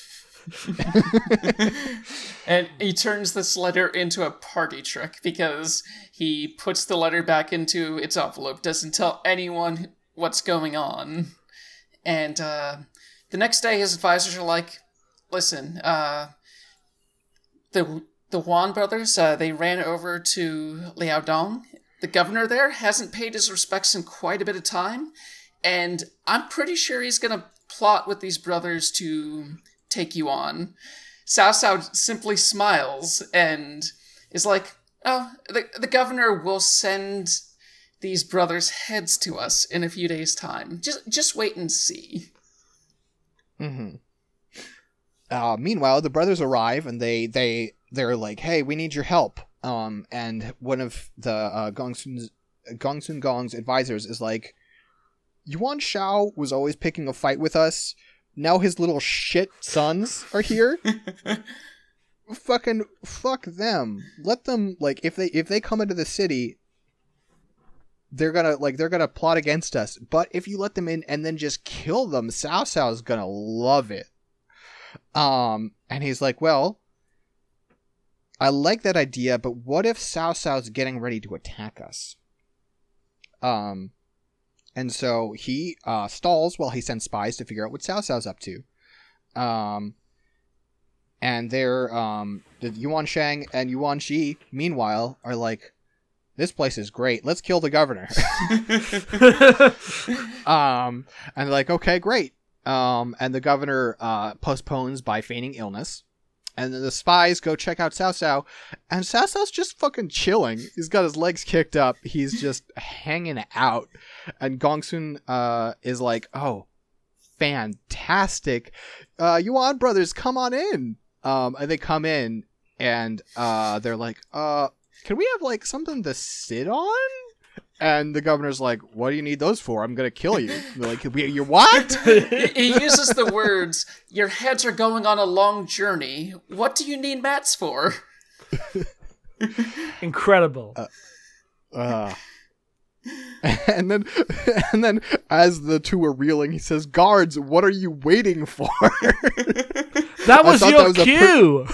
And he turns this letter into a party trick because he puts the letter back into its envelope, doesn't tell anyone what's going on. And uh, the next day his advisors are like, "Listen, uh, the the Huan brothers, uh, they ran over to Liaodong. The governor there hasn't paid his respects in quite a bit of time, and I'm pretty sure he's going to plot with these brothers to take you on." Cao Cao simply smiles and is like, "Oh, the, the governor will send these brothers' heads to us in a few days' time. Just just wait and see." Mm-hmm. Uh, meanwhile, the brothers arrive, and they, they, they're like, "Hey, we need your help." Um, and one of the uh, Gongsun Gongsun Gong's advisors is like, "Yuan Shao was always picking a fight with us. Now his little shit sons are here." fucking fuck them. Let them, like, if they if they come into the city, they're gonna like they're gonna plot against us. But if you let them in and then just kill them, Cao Cao's gonna love it. Um, and he's like, well, I like that idea, but what if Cao Cao's getting ready to attack us? Um, and so he uh, stalls while he sends spies to figure out what Cao Cao's up to. Um, and they're, um, the Yuan Shang and Yuan Shi, meanwhile, are like, this place is great. Let's kill the governor. um, and they're like, okay, great. Um, and the governor uh, postpones by feigning illness. And then the spies go check out Cao Cao. And Cao Cao's just fucking chilling. He's got his legs kicked up. He's just hanging out. And Gong Sun uh, is like, oh, fantastic. Uh, Yuan brothers, come on in. Um, and they come in. And uh, they're like, uh, can we have like something to sit on? And the governor's like, what do you need those for? I'm going to kill you. They're like, you what? He uses the words, your heads are going on a long journey. What do you need mats for? Incredible. Uh, uh. And then, and then as the two are reeling, he says, guards, what are you waiting for? That was your that was cue!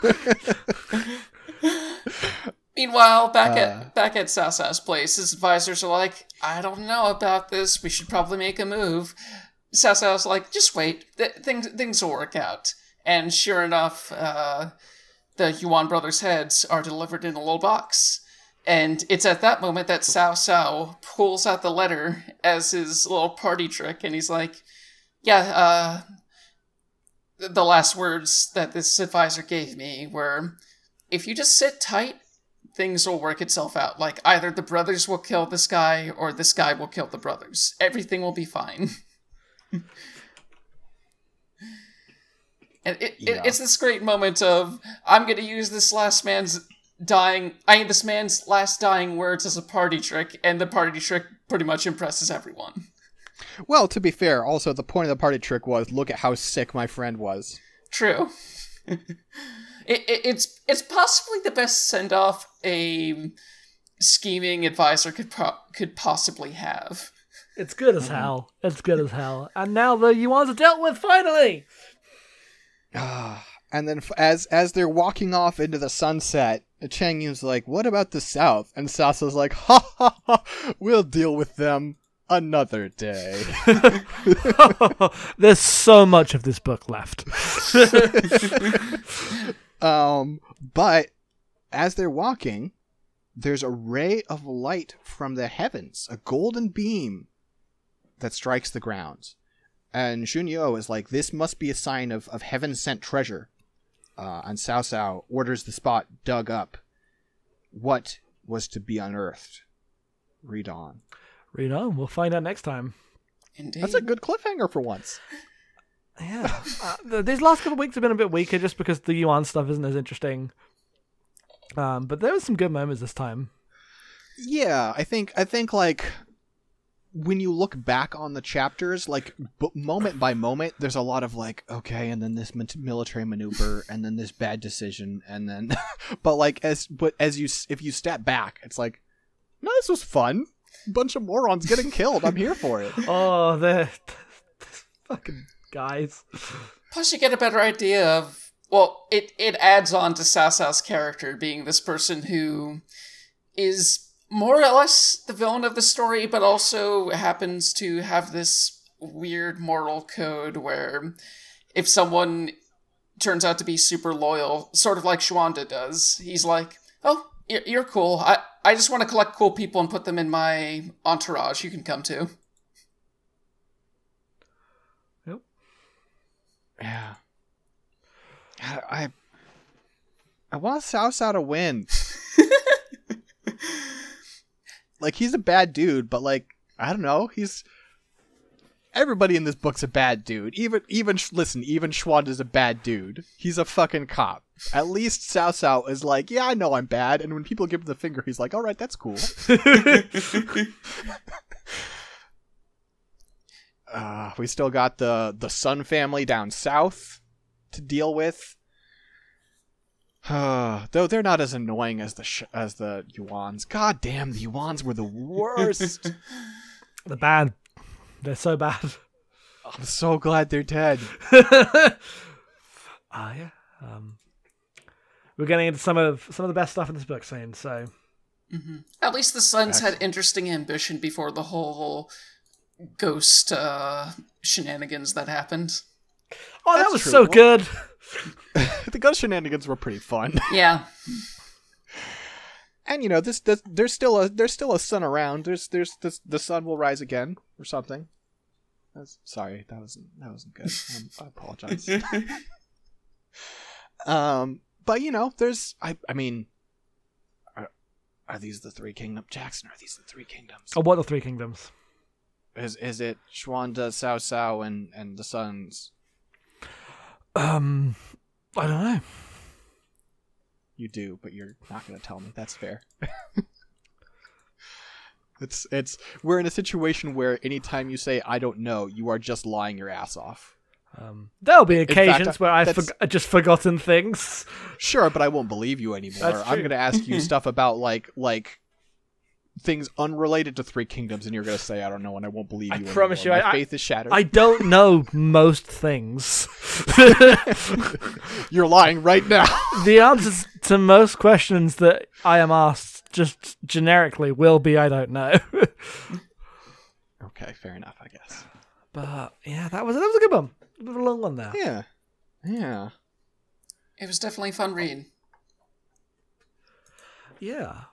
Per- Meanwhile, back Uh. at back at Cao Cao's place, his advisors are like, I don't know about this. We should probably make a move. Cao Cao's like, just wait. Th- things things will work out. And sure enough, uh, the Yuan brothers' heads are delivered in a little box. And it's at that moment that Cao Cao pulls out the letter as his little party trick, and he's like, yeah, uh, the last words that this advisor gave me were, if you just sit tight, things will work itself out. Like, either the brothers will kill this guy, or this guy will kill the brothers. Everything will be fine. And it, Yeah. it, it's this great moment of, I'm going to use this last man's dying, I mean, this man's last dying words as a party trick, and the party trick pretty much impresses everyone. Well, to be fair, also the point of the party trick was, look at how sick my friend was. True. It, it, it's it's possibly the best send off a scheming advisor could pro- could possibly have. It's good as hell. It's good as hell. And now the Yuans are dealt with, finally! Ah, and then f- as as they're walking off into the sunset, Chang Yun's like, what about the South? And Cao Cao's like, ha ha ha, we'll deal with them another day. There's so much of this book left. Um, but as they're walking, there's a ray of light from the heavens, a golden beam that strikes the ground. And Shunyo is like, this must be a sign of, of heaven-sent treasure. Uh, and Cao Cao orders the spot dug up. What was to be unearthed? Read on. Read on. We'll find out next time. Indeed. That's a good cliffhanger for once. Yeah. Uh, th- these last couple of weeks have been a bit weaker just because the Yuan stuff isn't as interesting. Um, but there was some good moments this time. Yeah, I think I think like when you look back on the chapters, like b- moment by moment, there's a lot of like, okay, and then this mi- military maneuver, and then this bad decision, and then, but like as but as you s- if you step back, it's like, no, this was fun. Bunch of morons getting killed. I'm here for it. Oh, the fucking guys. Plus, you get a better idea of, well, it, it adds on to Cao Cao's character being this person who is more or less the villain of the story, but also happens to have this weird moral code where if someone turns out to be super loyal, sort of like Xuanda does, he's like, oh, you're, you're cool. I, I just want to collect cool people and put them in my entourage. You can come too. Yeah. I I, I want Cao Cao to win. Like, he's a bad dude, but like, I don't know, he's everybody in this book's a bad dude. Even even listen, even Xuanda's a bad dude. He's a fucking cop. At least Cao Cao is like, yeah, I know I'm bad, and when people give him the finger, he's like, all right, that's cool. Uh, we still got the the Sun family down south to deal with. Though they're not as annoying as the sh- as the Yuans. God damn, the Yuans were the worst. They're bad. They're so bad. I'm so glad they're dead. Ah, uh, yeah. Um, we're getting into some of some of the best stuff in this book soon, so... Mm-hmm. At least the Suns Excellent. had interesting ambition before the whole ghost uh, shenanigans that happened. Oh, that That's was true. so Well- good! The ghost shenanigans were pretty fun. Yeah. And you know, this, this there's still a there's still a sun around. There's there's this, the sun will rise again or something. That's, sorry, that wasn't that wasn't good. Um, I apologize. um, but you know, there's I I mean, are, are these the three kingdoms, Jackson? Are these the three kingdoms? Oh, what are the three kingdoms? Is is it Xuanda, Cao Cao, and and the Suns? Um, I don't know. You do, but you're not going to tell me. That's fair. it's it's we're in a situation where anytime you say I don't know, you are just lying your ass off. Um, there'll be fact, occasions where I've that's- forg- just forgotten things. Sure, but I won't believe you anymore. That's I'm true. going to ask you stuff about like like things unrelated to Three Kingdoms, and you're going to say I don't know, and I won't believe I you. promise anymore. you, My I- faith is shattered. I don't know most things. You're lying right now. The answers to most questions that I am asked just generically will be I don't know. Okay, fair enough, I guess. But yeah, that was that was a good one. A bit of a long one there. Yeah, yeah. It was definitely a fun read. Yeah.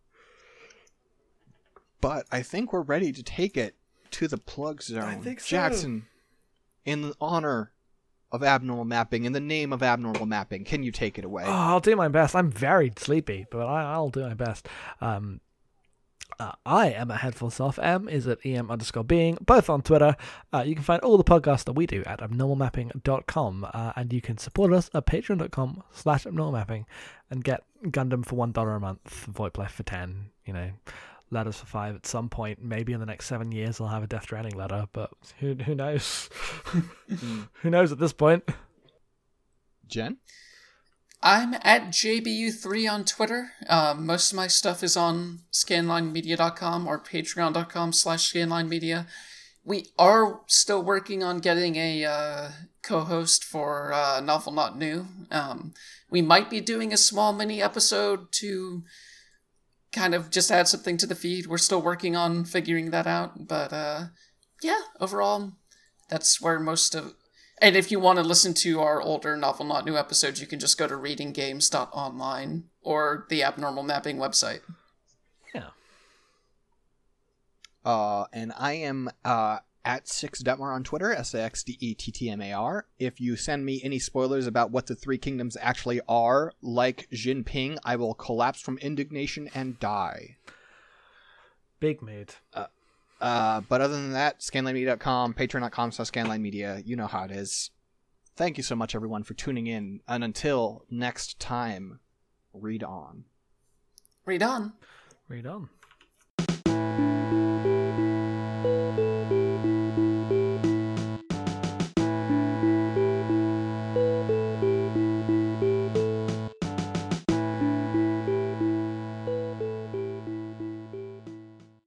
But I think we're ready to take it to the plug zone. I think so. Jackson, in honor of abnormal mapping, in the name of abnormal mapping, can you take it away? Oh, I'll do my best. I'm very sleepy, but I, I'll do my best. Um, uh, I am at Headful Self. M is at em underscore being, both on Twitter. Uh, you can find all the podcasts that we do at abnormal mapping dot com, uh, and you can support us at patreon dot com slash abnormal mapping and get Gundam for one dollar a month, VoIP Life for ten, you know. Letters for five at some point. Maybe in the next seven years I'll have a Death Stranding letter, but who who knows? Who knows at this point? Jen? I'm at J B U three on Twitter. Uh, most of my stuff is on scanline media dot com or patreon dot com slash scanline media. We are still working on getting a uh, co-host for uh, Novel Not New. Um, we might be doing a small mini episode to kind of just add something to the feed. We're still working on figuring that out. But uh, yeah, overall, that's where most of... And if you want to listen to our older Novel Not New episodes, you can just go to reading games dot online or the Abnormal Mapping website. Yeah. Uh, and I am uh, at six Detmar on Twitter, S A X D E T T M A R. If you send me any spoilers about what the Three Kingdoms actually are, like Jinping, I will collapse from indignation and die. Big mood. Uh, but other than that, scanline media dot com, patreon dot com slash scanline media. You know how it is. Thank you so much, everyone, for tuning in. And until next time, read on. Read on. Read on.